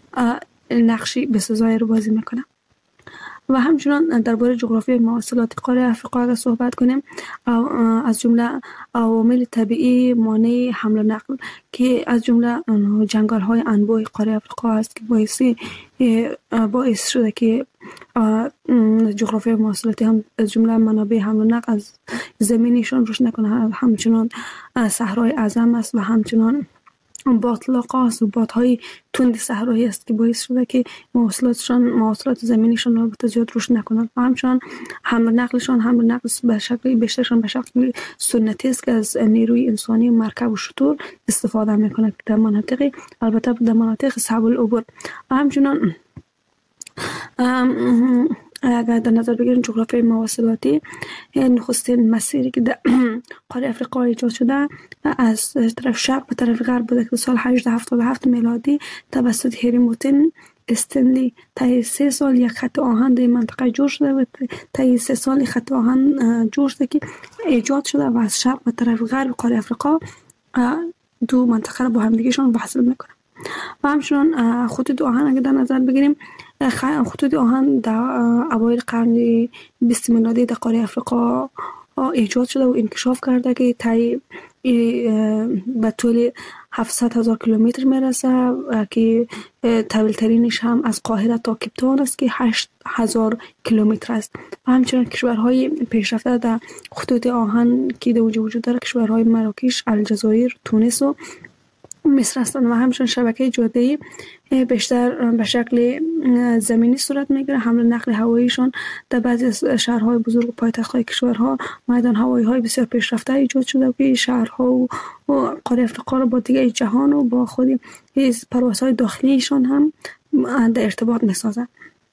نقشی بسزایی رو بازی میکنه. و همچنان درباره جغرافی مواصلات قاره افریقا اگر صحبت کنیم، از جمله عوامل طبیعی مانع حمل و نقل که از جمله جنگل های انبوه قاره افریقا است که باعث شده که جغرافی مواصلاتی هم از جمله منابع حمل و نقل از زمینیشون رشد نکنه. همچنان صحرای اعظم است و همچنان باطلاق‌ها است و بادهای تند صحرایی است که باعث شده که مواصلات زمینیشان البته زیاد رشد نکنند و همچنان حمل و نقل به شکل بیشترشان به شکل سنتی است که از نیروی انسانی و مرکب و شتر استفاده میکنند در مناطق، البته در مناطق صعب العبور. و همچنان اگر در نظر بگیریم جغرافی مواصلاتی، نخستین مسیری که در قاره افریقا ایجاد شده از طرف شرق به طرف غرب بوده که سال 1877 میلادی توسط هری موتن استنلی طی 3 سال یک خط آهن در منطقه جور شده و طی 3 سال خط آهن جور شده که ایجاد شده و از شرق به طرف غرب قاره افریقا دو منطقه را با هم دیگه‌شان وصل میکنه. و همچنان خطوط آهن اگر در نظر بگیریم، خطوط آهن در اوایل قرن 20 میلادی در قاره افریقا ایجاد شده و انکشاف کرده که طی به طول 700,000 کیلومتر میرسه که طویل ترینش هم از قاهره تا کیپتاون است که 8,000 کیلومتر است. و همچنین کشورهای پیشرفته در خطوط آهن که در وجود داره کشورهای مراکش، الجزایر، تونس و مصر هستند و همچنین شبکه جاده‌ای بیشتر به شکل زمینی صورت میگیره. حمل و نقل هواییشان در بعضی از شهرهای بزرگ و پایتخت‌های کشورها میدان هوایی‌های بسیار پیشرفته ایجاد شده که شهرها و قاره افریقا را با دیگر جهان و با خود پروازهای داخلیشان هم در ارتباط میسازند.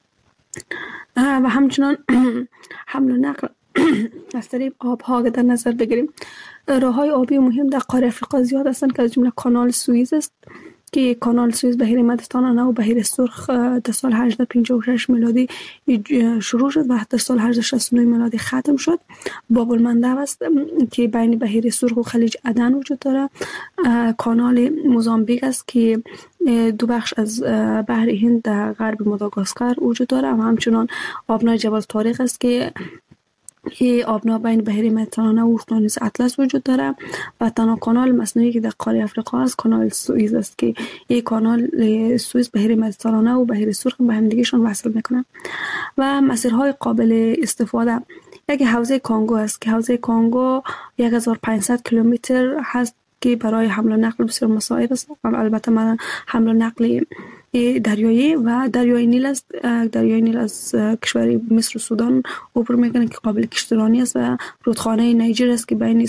و همچنان حمل و نقل از طریق آب‌ها در نظر بگیریم، راه‌های آبی مهم در قاره افریقا زیاد هستند که از جمله کانال سوئیز است که کانال سوئیز بحیر مدیترانه و بحیر سرخ در سال 1856 میلادی شروع شد و در سال 1869 میلادی ختم شد. باب المندب است که بین بحیر سرخ و خلیج عدن وجود داره. کانال موزامبیک است که دو بخش از بحر هند در غرب ماداگاسکار وجود داره و همچنان آبنای جبل طارق است که آبنا بین بحیر مدیترانه و اقیانوس اطلس وجود داره و تنها کانال مصنوعی که در قاره افریقا است کانال سوئیز است که این کانال سوئیز بحیر مدیترانه و بحیر سرخ به هم دیگه شون وصل میکنه. و مسیرهای قابل استفاده، یک حوزه کانگو است که حوزه کانگو 1500 کیلومتر هست که برای حمل و نقل بسیار مساعد است. البته حمل و نقل دریایی و دریای نیل است. دریای نیل از کشور مصر و سودان عبور میکنه که قابل کشتیرانی است و رودخانه نیجر است که بین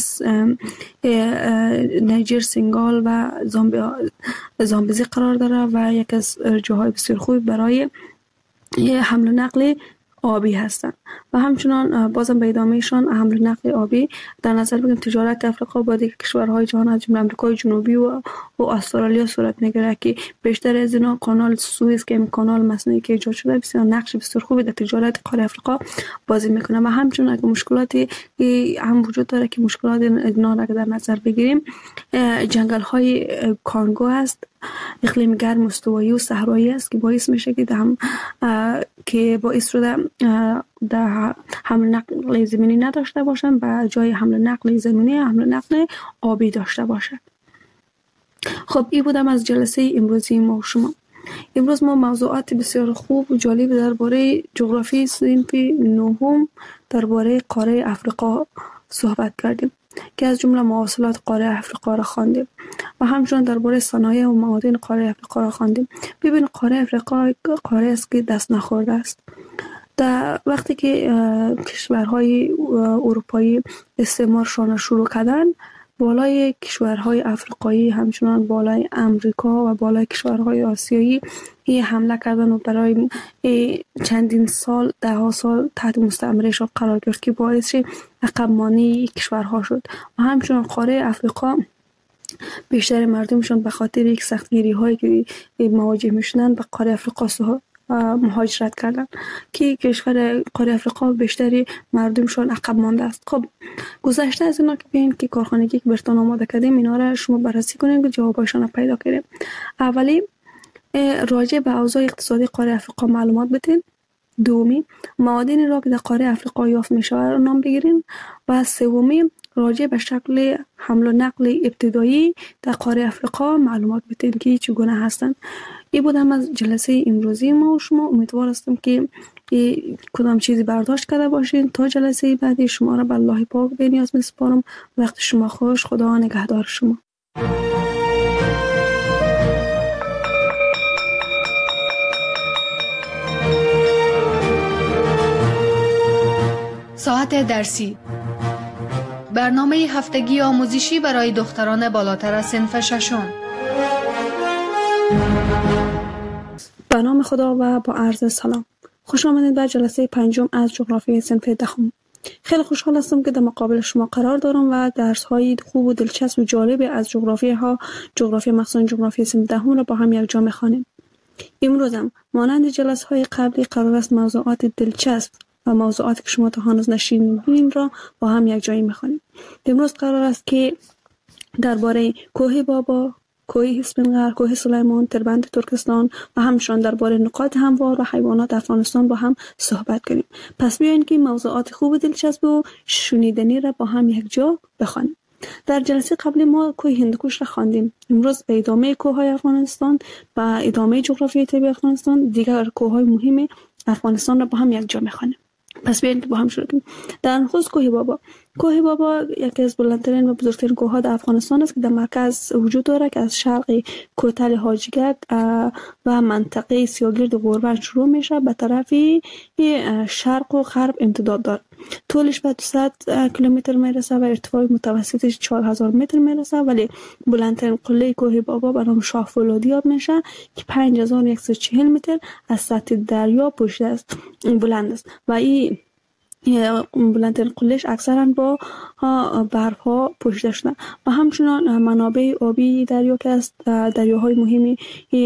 نیجر، سنگال و زامبیزی قرار داره و یک از جاهای بسیار خوب برای حمل و نقل آبی هستند. و همچنان بازم به ادامهشان حمل و نقل آبی در نظر بگیریم تجارت افریقا با دیگر کشورهای جهان از جمله آمریکای جنوبی و استرالیا صورت میگیره که بیشتر از اینا کانال سوئز که این کانال مصنوعی که ایجاد شده بسیار نقش بسیار خوبی در تجارت قاره افریقا بازی میکنه. و همچنان اگه مشکلاتی هم وجود داره که مشکلات اینا را در نظر بگیریم، جنگل های کانگو است، اقلیم گرم استوایی و صحرایی است که باعث میشه که باعث شده در حمل نقل زمینی نداشته باشن و جای حمل نقل زمینی حمل نقل آبی داشته باشن. خب این بودم از جلسه امروزی ما و شما. امروز ما موضوعات بسیار خوب و جالب درباره جغرافی صنف نهم درباره قاره افریقا صحبت کردیم که از جمله مواصلات قاره افریقا را خواندیم و همچنین درباره صنایع و معادن قاره افریقا را خواندیم. ببین قاره افریقا قاره است که دست نخورده است. در وقتی که کشورهای اروپایی استعمارشان شروع کردن، بالای کشورهای افریقایی همچنان بالای امریکا و بالای کشورهای آسیایی حمله کردن و برای چندین سال، 10 سال تحت مستعمرهشان قرار گرفت که باعث عقب مانی کشورها شد. و همچنان قاره افریقا بیشتر مردمشان به خاطر یک سختگیری هایی که مواجه میشدن به قاره افریقا مهاجرت کردن که کشور قاره افریقا بیشتری مردمشان عقب مانده است. خب گذشته از اینا که بیاین که کارخانگی که برتون آماده کردیم اینا را شما بررسی کنیم که جوابشان را پیدا کنیم. اولی راجع به اوضاع اقتصادی قاره افریقا معلومات بدین. دومی معادنی را که در قاره افریقا یافت میشه را نام بگیرین. و سومی راجع به شکل حمل و نقل ابتدایی در قاره افریقا معلومات بدین که چگونه هستند. این بودم از جلسه امروزی ما و شما. امیدوار هستم که کدام چیزی برداشت کرده باشین. تا جلسه بعدی شما را به الله پاک بنیاز میسپارم. وقت شما خوش. خدا نگهدار شما. ساعت درسی، برنامه هفتگی آموزشی برای دختران بالاتر از صنف ششم. به نام خدا و با عرض سلام. خوش آمدید به جلسه 5 از جغرافی صنف دهم. خیلی خوشحال هستم که در مقابل شما قرار دارم و درس های خوب و دلچسب و جالب از جغرافی مخصوصا جغرافی صنف دهم را با هم یک جا می‌خوانیم. امروز هم مانند جلسه های قبلی قرار است موضوعات دلچسب و موضوعاتی که شما تا هنوز نشنیدین را با هم یک جایی می‌خوانیم. امروز قرار است که درباره کوه بابا، کوه اسفندیار، کوه سلیمان، تربند ترکستان و همچنین درباره نقاط هموار و حیوانات افغانستان با هم صحبت کنیم. پس بیاین که موضوعات خوب و دلچسب و شنیدنی را با هم یک جا بخوانیم. در جلسه قبلی ما کوه هندوکش را خواندیم. امروز به ادامه کوه‌های افغانستان و ادامه جغرافیای طبیعی افغانستان دیگر کوه‌های مهم افغانستان را با هم یک جا می‌خوانیم. پس بیاین که با هم شروع کنیم. در نخست کوه بابا. کوه بابا یکی از بلندترین و بزرگترین کوه‌ها در افغانستان است که در مرکز وجود دارد که از شرق کوتل حاجیگک و منطقه سیاگرد غوربند شروع میشه به طرف شرق و غرب امتداد دارد. طولش به 200 کیلومتر میرسه و ارتفاع متوسطش 4000 متر میرسه، ولی بلندترین قله کوه بابا به نام شاه فولادی یاد میشه که 5140 متر از سطح دریا پشت است، بلند است و این بلندترین قلهش اکثرا با برف ها پوشیده شده. و همچنان منابع آبی دریا که است دریاهای مهمی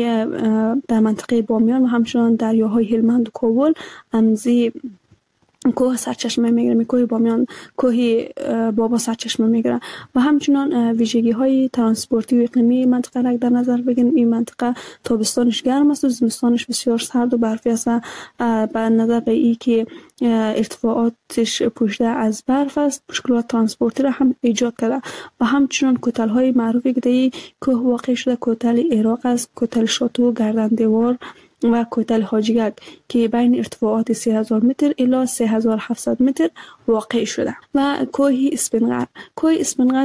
در منطقه بامیان و همچنان دریاهای هلمند و کابل امزی کوه سرچشمه میگیره. کوه بامیان کوه بابا سرچشمه میگیره و همچنان ویژگی های ترانسپورتی و اقلیمی منطقه را در نظر بگیریم. این منطقه تابستانش گرم است و زمستانش بسیار سرد و برفی است و به نظر به این که ارتفاعاتش پوشیده از برف است مشکلات ترانسپورتی را هم ایجاد کرده. و همچنان کوتل های معروفی که در کوه واقع شده کوتل عراق است، کوتل شاتو، گردن دیوار و کوتل حاجیگک که بین ارتفاعات 3000 متر الی 3700 متر واقع شده. و کوه اسپنغر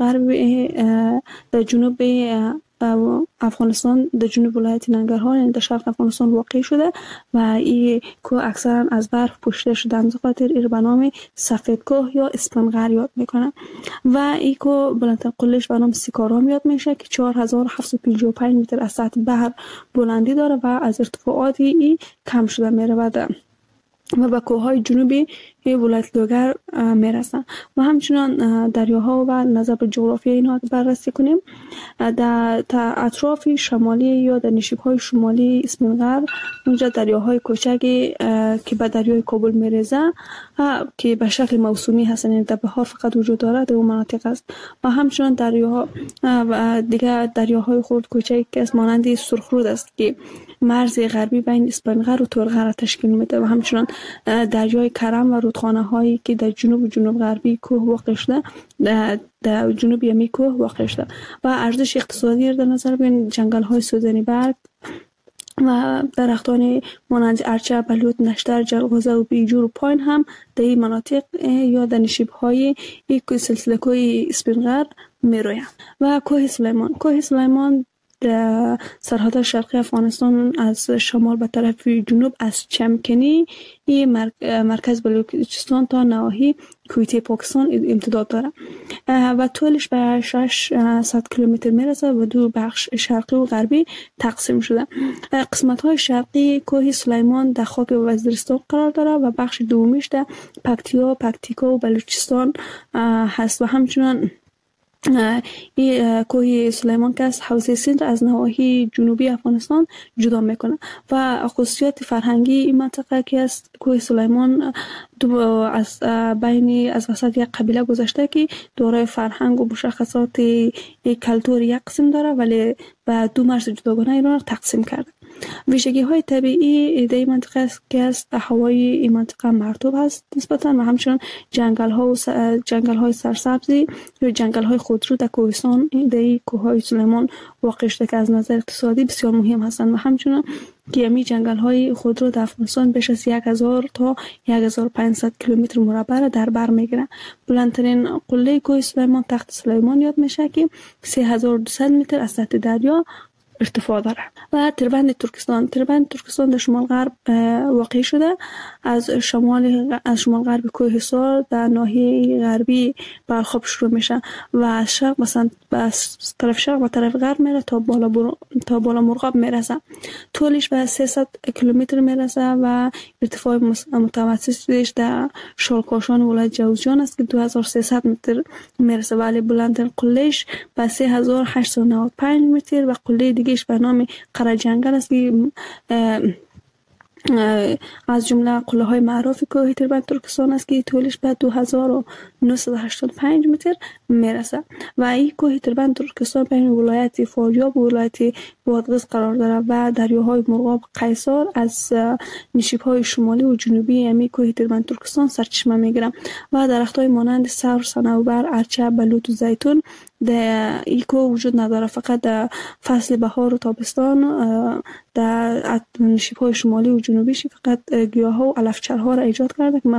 در جنوب افغانستان، در جنوب ولایت ننگرهار، یعنی در شرق افغانستان واقع شده و این کوه اکثرا از برف پوشیده شده. از خاطر این به نام سفید کوه یا اسپنغر یاد میکنن. و این کوه بلندترین قلهش به نام سیکارام یاد میشه که 4755 متر از سطح بحر بلندی داره و از ارتفاعاتی این کم شده میره و به کوههای جنوبی ولایت لوگر میرسن. و همچنان دریاها و نظر به جغرافیای اینها بررسی کنیم، در اطراف شمالی یا در نشیب‌های شمالی اسپنغر اونجا دریاهای کوچکی که به دریای کابل میرسه که به شکل موسومی هستن، یعنی در بهار فقط وجود داره در اون مناطق است. و همچنان دریاها و دیگر دریاهای خرد کوچکی که از مانند سرخرود است که مرز غربی بین اسپنغر و تورغر را تشکیل میده. و همچنان دریای کرم و رودخانه هایی که در جنوب غربی کوه واقع شده، در جنوب یمی کوه واقع شده. و ارزش اقتصادی در نظر بگیریم، جنگل های سوزنی برگ و درختان مانند ارچه، بلوط، نشتر، جلغوزه و بیجور و پاین هم در این مناطق یا در نشیب های سلسله کوه اسپنغر میرویند. و کوه سلیمان در سرحد شرقی افغانستان از شمال به طرف جنوب از چمکنی مرکز بلوچستان تا نواحی کویته پاکستان امتداد داره و طولش به 600 کیلومتر میرسه و دو بخش شرقی و غربی تقسیم شده. قسمت های شرقی کوه سلیمان در خاک وزیرستان قرار داره و بخش دومیش در پکتیکا و بلوچستان هست. و همچنان این کوه سلیمان که از حوزه سند از نواحی جنوبی افغانستان جدا میکنه. و خصوصیات فرهنگی این منطقه که از کوه سلیمان از وسط یک قبیله گذشته که دارای فرهنگ و مشخصات کلتور یک قسم داره، ولی به دو مرز جداگانه ایران تقسیم کرده. ویژگی های طبیعی این منطقه است که از هوای این منطقه مرطوب هست نسبتا، و همچنان جنگل های سرسبزی یا جنگل های خودرو در کوهستان در کوه های سلیمان واقع شده که از نظر اقتصادی بسیار مهم هستند. و همچنان که امی جنگل های خودرو در افغانستان بیش از 1000 تا 1500 کیلومتر مربع در بر میگیرند. بلندترین قله کوه سلیمان تخت سلیمان یاد میشه که 3200 متر از سطح دریا ارتفاع داره. و تربند ترکستان در شمال غرب واقع شده. از شمال غرب کوهستان در ناحیه غربی برخواب شروع میشه و از شرق مثلا طرف شرق و طرف غرب میره تا بالا مرغاب میرسه. طولش به 300 کیلومتر میرسه و ارتفاع متوسطش در شالکاشان ولایت جوزجان است که 2300 متر میرسه، ولی بلندترین قلهش به 3895 متر و قله دیگهش به نام قره جنگل است که از جمله قله های معروف کوه تربند ترکستان است که طولش به 2985 متر میرسه. و این کوه تربند ترکستان بین ولایت فاریاب و ولایت بادغیس قرار داره و دریاهای مرغاب، قیصر از نشیب‌های شمالی و جنوبی امی کوه تربند ترکستان سرچشمه میگیرند. و درخت‌های مانند سرو، صنوبر، ارچه، بلوط و زیتون در این کوه وجود نداره. فقط در فصل بهار و تابستان در نشیب‌های شمالی و جنوبیش فقط گیاها و علفچرها را ایجاد کرده که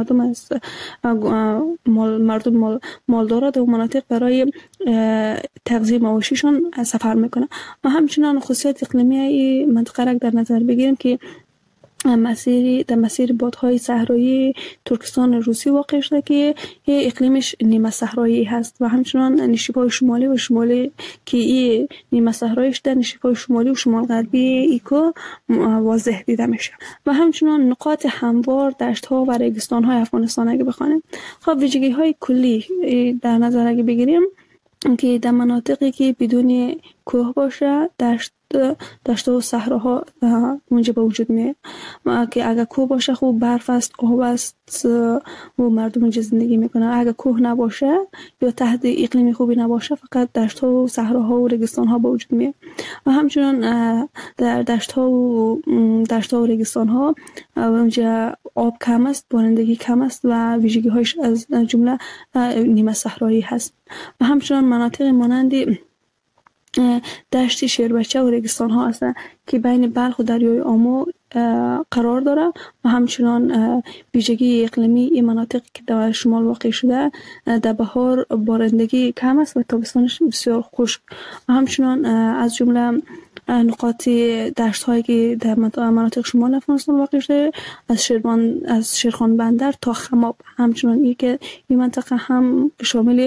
مردم مالدارا در مناطق برای تغذیه مواشیشون سفر میکنه. و همچنان خصوصیت اقلیمی این منطقه را در نظر بگیریم که در مسیر بادهای صحرایی ترکستان روسی واقع شده که اقلیمش نیمه صحرایی هست. و همچنان نشیب‌های شمالی و شمالی که این نیمه صحراییش در نشیب‌های شمالی و شمال غربی ایکو واضح دیده میشه. و همچنان نقاط هموار دشت‌ها و ریگستان‌های افغانستان اگه بخوانیم، خب ویژگی‌های کلی در نظر اگه بگیریم که در مناطقی که بدون کوه باشه دشت و صحراها اونجا به وجود میاد که اگر کوه باشه خوب برف است، آب است و مردم اونجا زندگی میکنن. اگر کوه نباشه یا تحت اقلیم خوبی نباشه فقط دشت و صحراها و ریگستان ها به وجود میاد. و همچنان در دشت ها و ریگستان ها اونجا آب کم است، بارندگی کم است و ویژگی هایش از جمله نیمه صحرایی هست. و همچنان مناطق مانند دشت شیربچه و ریگستان ها هستند که بین بلخ و دریای آمو قرار داره و همچنان ویژگی اقلیمی این مناطق که در شمال واقع شده در بهار بارندگی کم است و تابستانش بسیار خشک و همچنان از جمله نقاط دشت هایی که در مناطق شمال افغانستان واقع شده از شیرخان بندر تا خماب، همچنان این که این منطقه هم شامل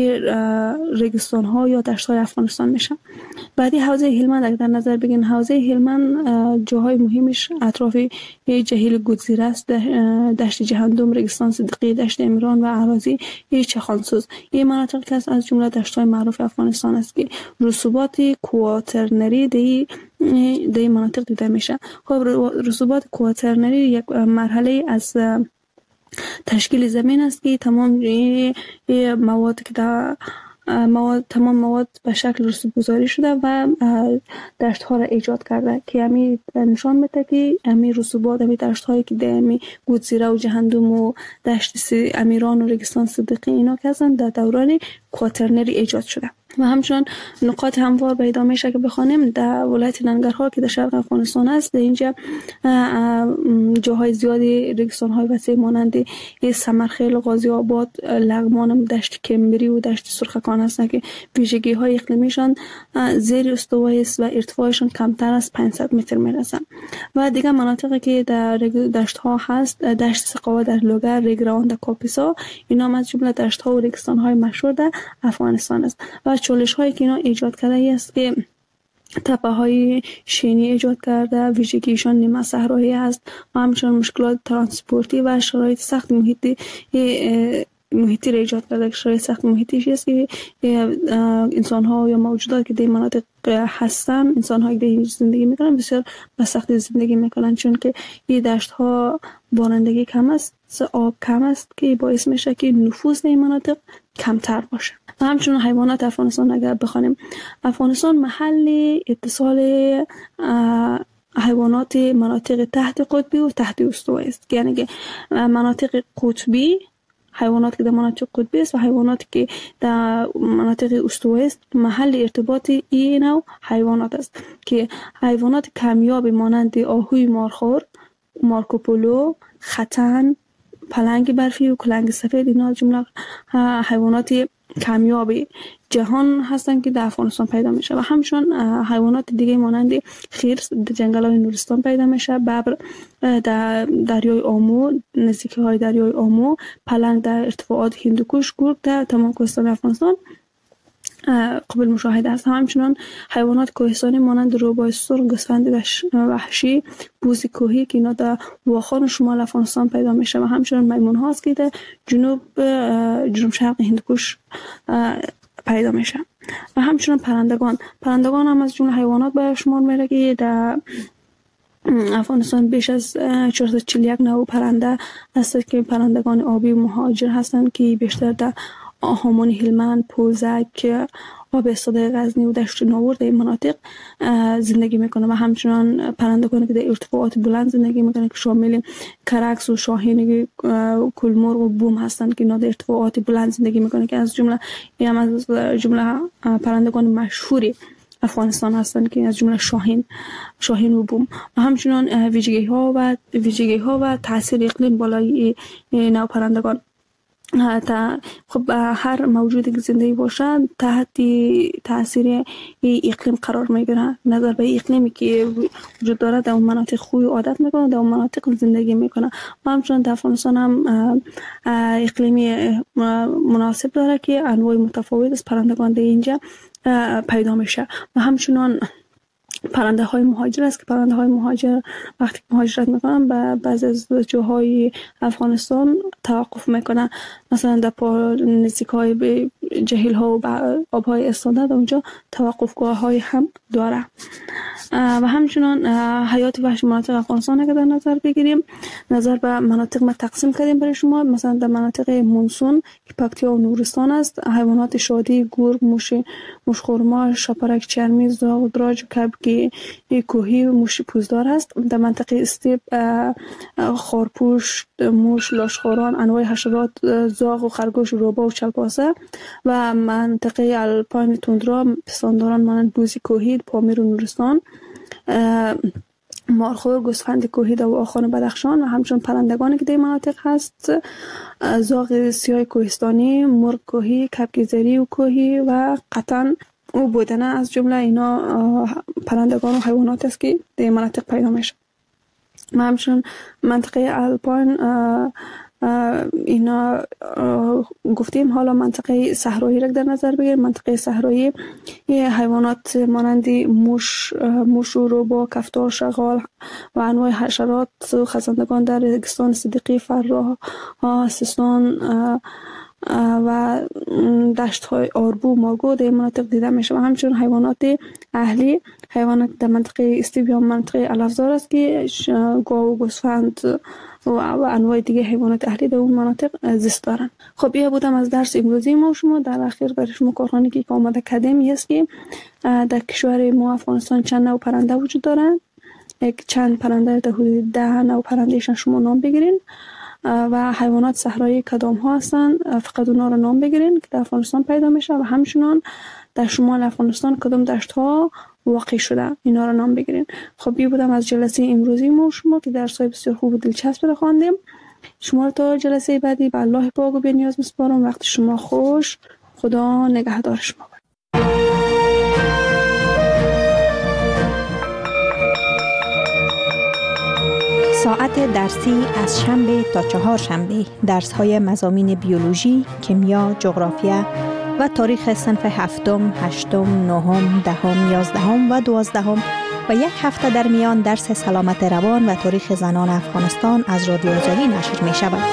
ریگستان ها یا دشت های افغانستان میشه. بعدی حوزه هلمند اگر در نظر بگیرین، حوزه هلمند جاهای مهمش اطراف جهیل گودزیره است، دشت جهندم، ریگستان صدیقی، دشت امیران و اراضی چخانسوز. این مناطق که از جمله دشت های معروف افغانستان است که رسوبات کواترنری در مناطق دیده میشه. خب رسوبات کواترنری یک مرحله از تشکیل زمین است که تمام مواد که در تمام مواد به شکل رسوب گذاری شده و دشت ها را ایجاد کرده که همی نشان میده که همی رسوبات همی دشت هایی که در همی گودزیره و جهندم و دشت امیران و ریگستان صدیقی اینا که هستند در دوران کواترنری ایجاد شده. و همچنان نقاط هموار پیدا میشه که بخوانیم در ولایت ننگرهار که در شرق افغانستان است. در اینجا جاهای زیادی ریگستان های وسیع مانند سمرخیل، غازی آباد، لغمان، دشت کمبری و دشت سرخکان هستند که ویژگی های اقلیمیشان زیر استوایی است و ارتفاعشان کمتر از 500 متر میرسند. و دیگر مناطقی که در دشت ها هست، دشت سقاوه در لوگر، ریگروان در کاپیسا، اینا از جمله دشت ها و ریگستان های مشهور در افغانستان است. و چالش هایی که اینا ایجاد کرده است که تپه های شینی ایجاد کرده، ویژگیشان نیمه صحرایی است و همچنان مشکلات ترانسپورتی و شرایط سخت محیطی را ایجاد کرده. شرایط سخت محیطی است که انسان ها یا موجودات که در مناطق هستن، انسان هایی که در زندگی میکنن بسیار به سختی زندگی میکنن، چون که این دشت ها بارندگی کم است، آب کم است که باعث میشه که نفوذ در این مناطق کمتر باشه. و همچنین حیوانات افغانستان اگر بخوانیم، افغانستان محل اتصال حیوانات مناطق تحت قطبی و تحت استوایی است، یعنی که مناطق قطبی حیوانات که در مناطق قطبی است و حیوانات که در مناطق استوایی است محل ارتباط این نوع حیوانات است که حیوانات کمیاب مانند آهوی مارخور، مارکوپولو، ختن، پلنگ برفی و کلنگ سفید اینا جمله حیوانات کمیاب جهان هستند که در افغانستان پیدا میشه. و همچنین حیوانات دیگه مانند خرس در جنگل های نورستان پیدا میشه، ببر در دریای آمو، نزدیکی های دریای آمو، پلنگ در ارتفاعات هندوکش، گرگ در تمام کوهستان افغانستان قابل مشاهده است. همچنین حیوانات کوهستانی مانند روباه سرخ، گوسفند وحشی، بوز کوهی که اینا در واخان شمال افغانستان پیدا میشه و همچنین میمون هاست که در جنوب شرق هندوکش پیدا میشه. و همچنین پرندگان هم از جمله حیوانات به شمار میره که در افغانستان بیش از 441 نوع پرنده هست که پرندگان آبی مهاجر هستند که بیشتر در هامون هلمند، پوزک، آب استاده غزنی و دشت ناور در این مناطق زندگی میکنه. و همچنان پرندگانی که در ارتفاعات بلند زندگی میکنه که شامل کرکس و شاهین کلمرغ و بوم هستند که اینا در ارتفاعات بلند زندگی میکنه که از جمله پرندگان مشهوری افغانستان هستند که از جمله شاهین و بوم. و همچنان ویژگی ها و تاثیر اقلیم بالای نوع پرندگان. خب هر موجودی که زندگی باشه تحت تاثیر اقلیم قرار میگیره. نظر به اقلیمی که وجود داره در اون مناطق خوی عادت میکنه، در اون مناطق زندگی میکنه. و همچنان در افغانستان هم اقلیمی مناسب داره که انواع متفاوت از پرندگان در اینجا پیدا میشه. و همچنان پرنده های مهاجر است که پرنده های مهاجر وقتی مهاجرت میکنن به بعضی از جاهای افغانستان توقف میکنن، مثلا در نزدیک های به جهیل ها و آب های استاده در اونجا توقفگاه های هم داره. و همچنان حیات وحشی مناطق افغانستان اگر در نظر بگیریم، نظر به مناطق ما تقسیم کردیم برای شما. مثلا در مناطق مونسون که پکتیا و نورستان است، حیوانات شادی، گرگ، موشخورما، شاپرک چرمی، زاغ، دراج و کبک کوهی و موش پوزدار است. در منطقه استیپ خارپوش، موش، لاشخوران، انواع حشرات، زاغ و خرگوش، روباه و چلپاسه. و منطقه الپاین توندرا پستانداران مانند بوزی کوهی، پامیر و نورستان، مارخور، گوسفند کوهی در آخان بدخشان و همچنین پرندگانی که در مناطق هست، زاغ سیاه کوهستانی، مرغ کوهی، کبک زری و کوهی و قطن و بودنه از جمله اینا پرندگان و حیوانات است که در مناطق پیدا میشه. و همچنین منطقه الپاین اینا گفتیم. حالا منطقه صحرایی را در نظر بگیریم. منطقه صحرایی حیوانات مانند موش و روبا، کفتار، شغال و انواع حشرات و خزندگان در رگستان صدیقی، فراه، سیستان و دشت های آربو، ماگو در مناطق دیده میشه. و همچنین حیوانات اهلی، حیوانات در منطقه استیبیا، منطقه الافزار است که گاو و گوسفند و انواع دیگه حیوانات اهلی در اون مناطق زیست دارن. خب این بودم از درس امروزی ما شما. در اخیر برای شما کارخانه که آماده کردیم است که در کشور ما افغانستان چند نوع پرنده وجود دارن. یک چند پرنده در حدود 10 نوع پرندهشان شما نام بگیرین و حیوانات صحرایی کدام ها هستن فقط اونا رو نام بگیرین که در افغانستان پیدا میشه و همچنان در شمال افغانستان کدام دشت ها واقع شده اینا رو نام بگیرین. خب این بودم از جلسه امروزی ما شما که درسای بسیار خوب و دلچسب رو خواندیم. شما رو تا جلسه بعدی به الله پاک و بی‌نیاز میسپارم. وقت شما خوش. خدا نگهدار شما. ساعت درسی از شنبه تا چهارشنبه درس‌های مضامین بیولوژی، کیمیا، جغرافیا و تاریخ صنف هفتم، هشتم، نهم، دهم، یازدهم و دوازدهم و یک هفته در میان درس سلامت روان و تاریخ زنان افغانستان از رادیو آزادی نشر می شود.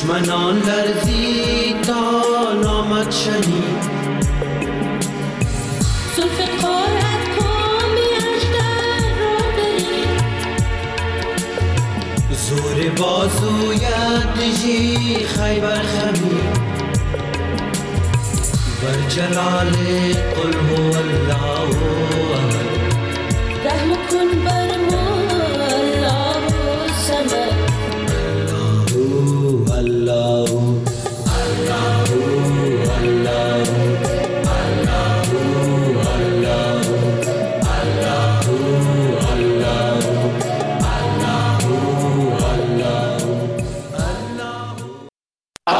دشمنان لرزی تا نامت شنید. ذوالفقارت کامی اژدر را برید، زور بازویت دژی خیبر خمید. بر جلال قل هو الله احد رحم کن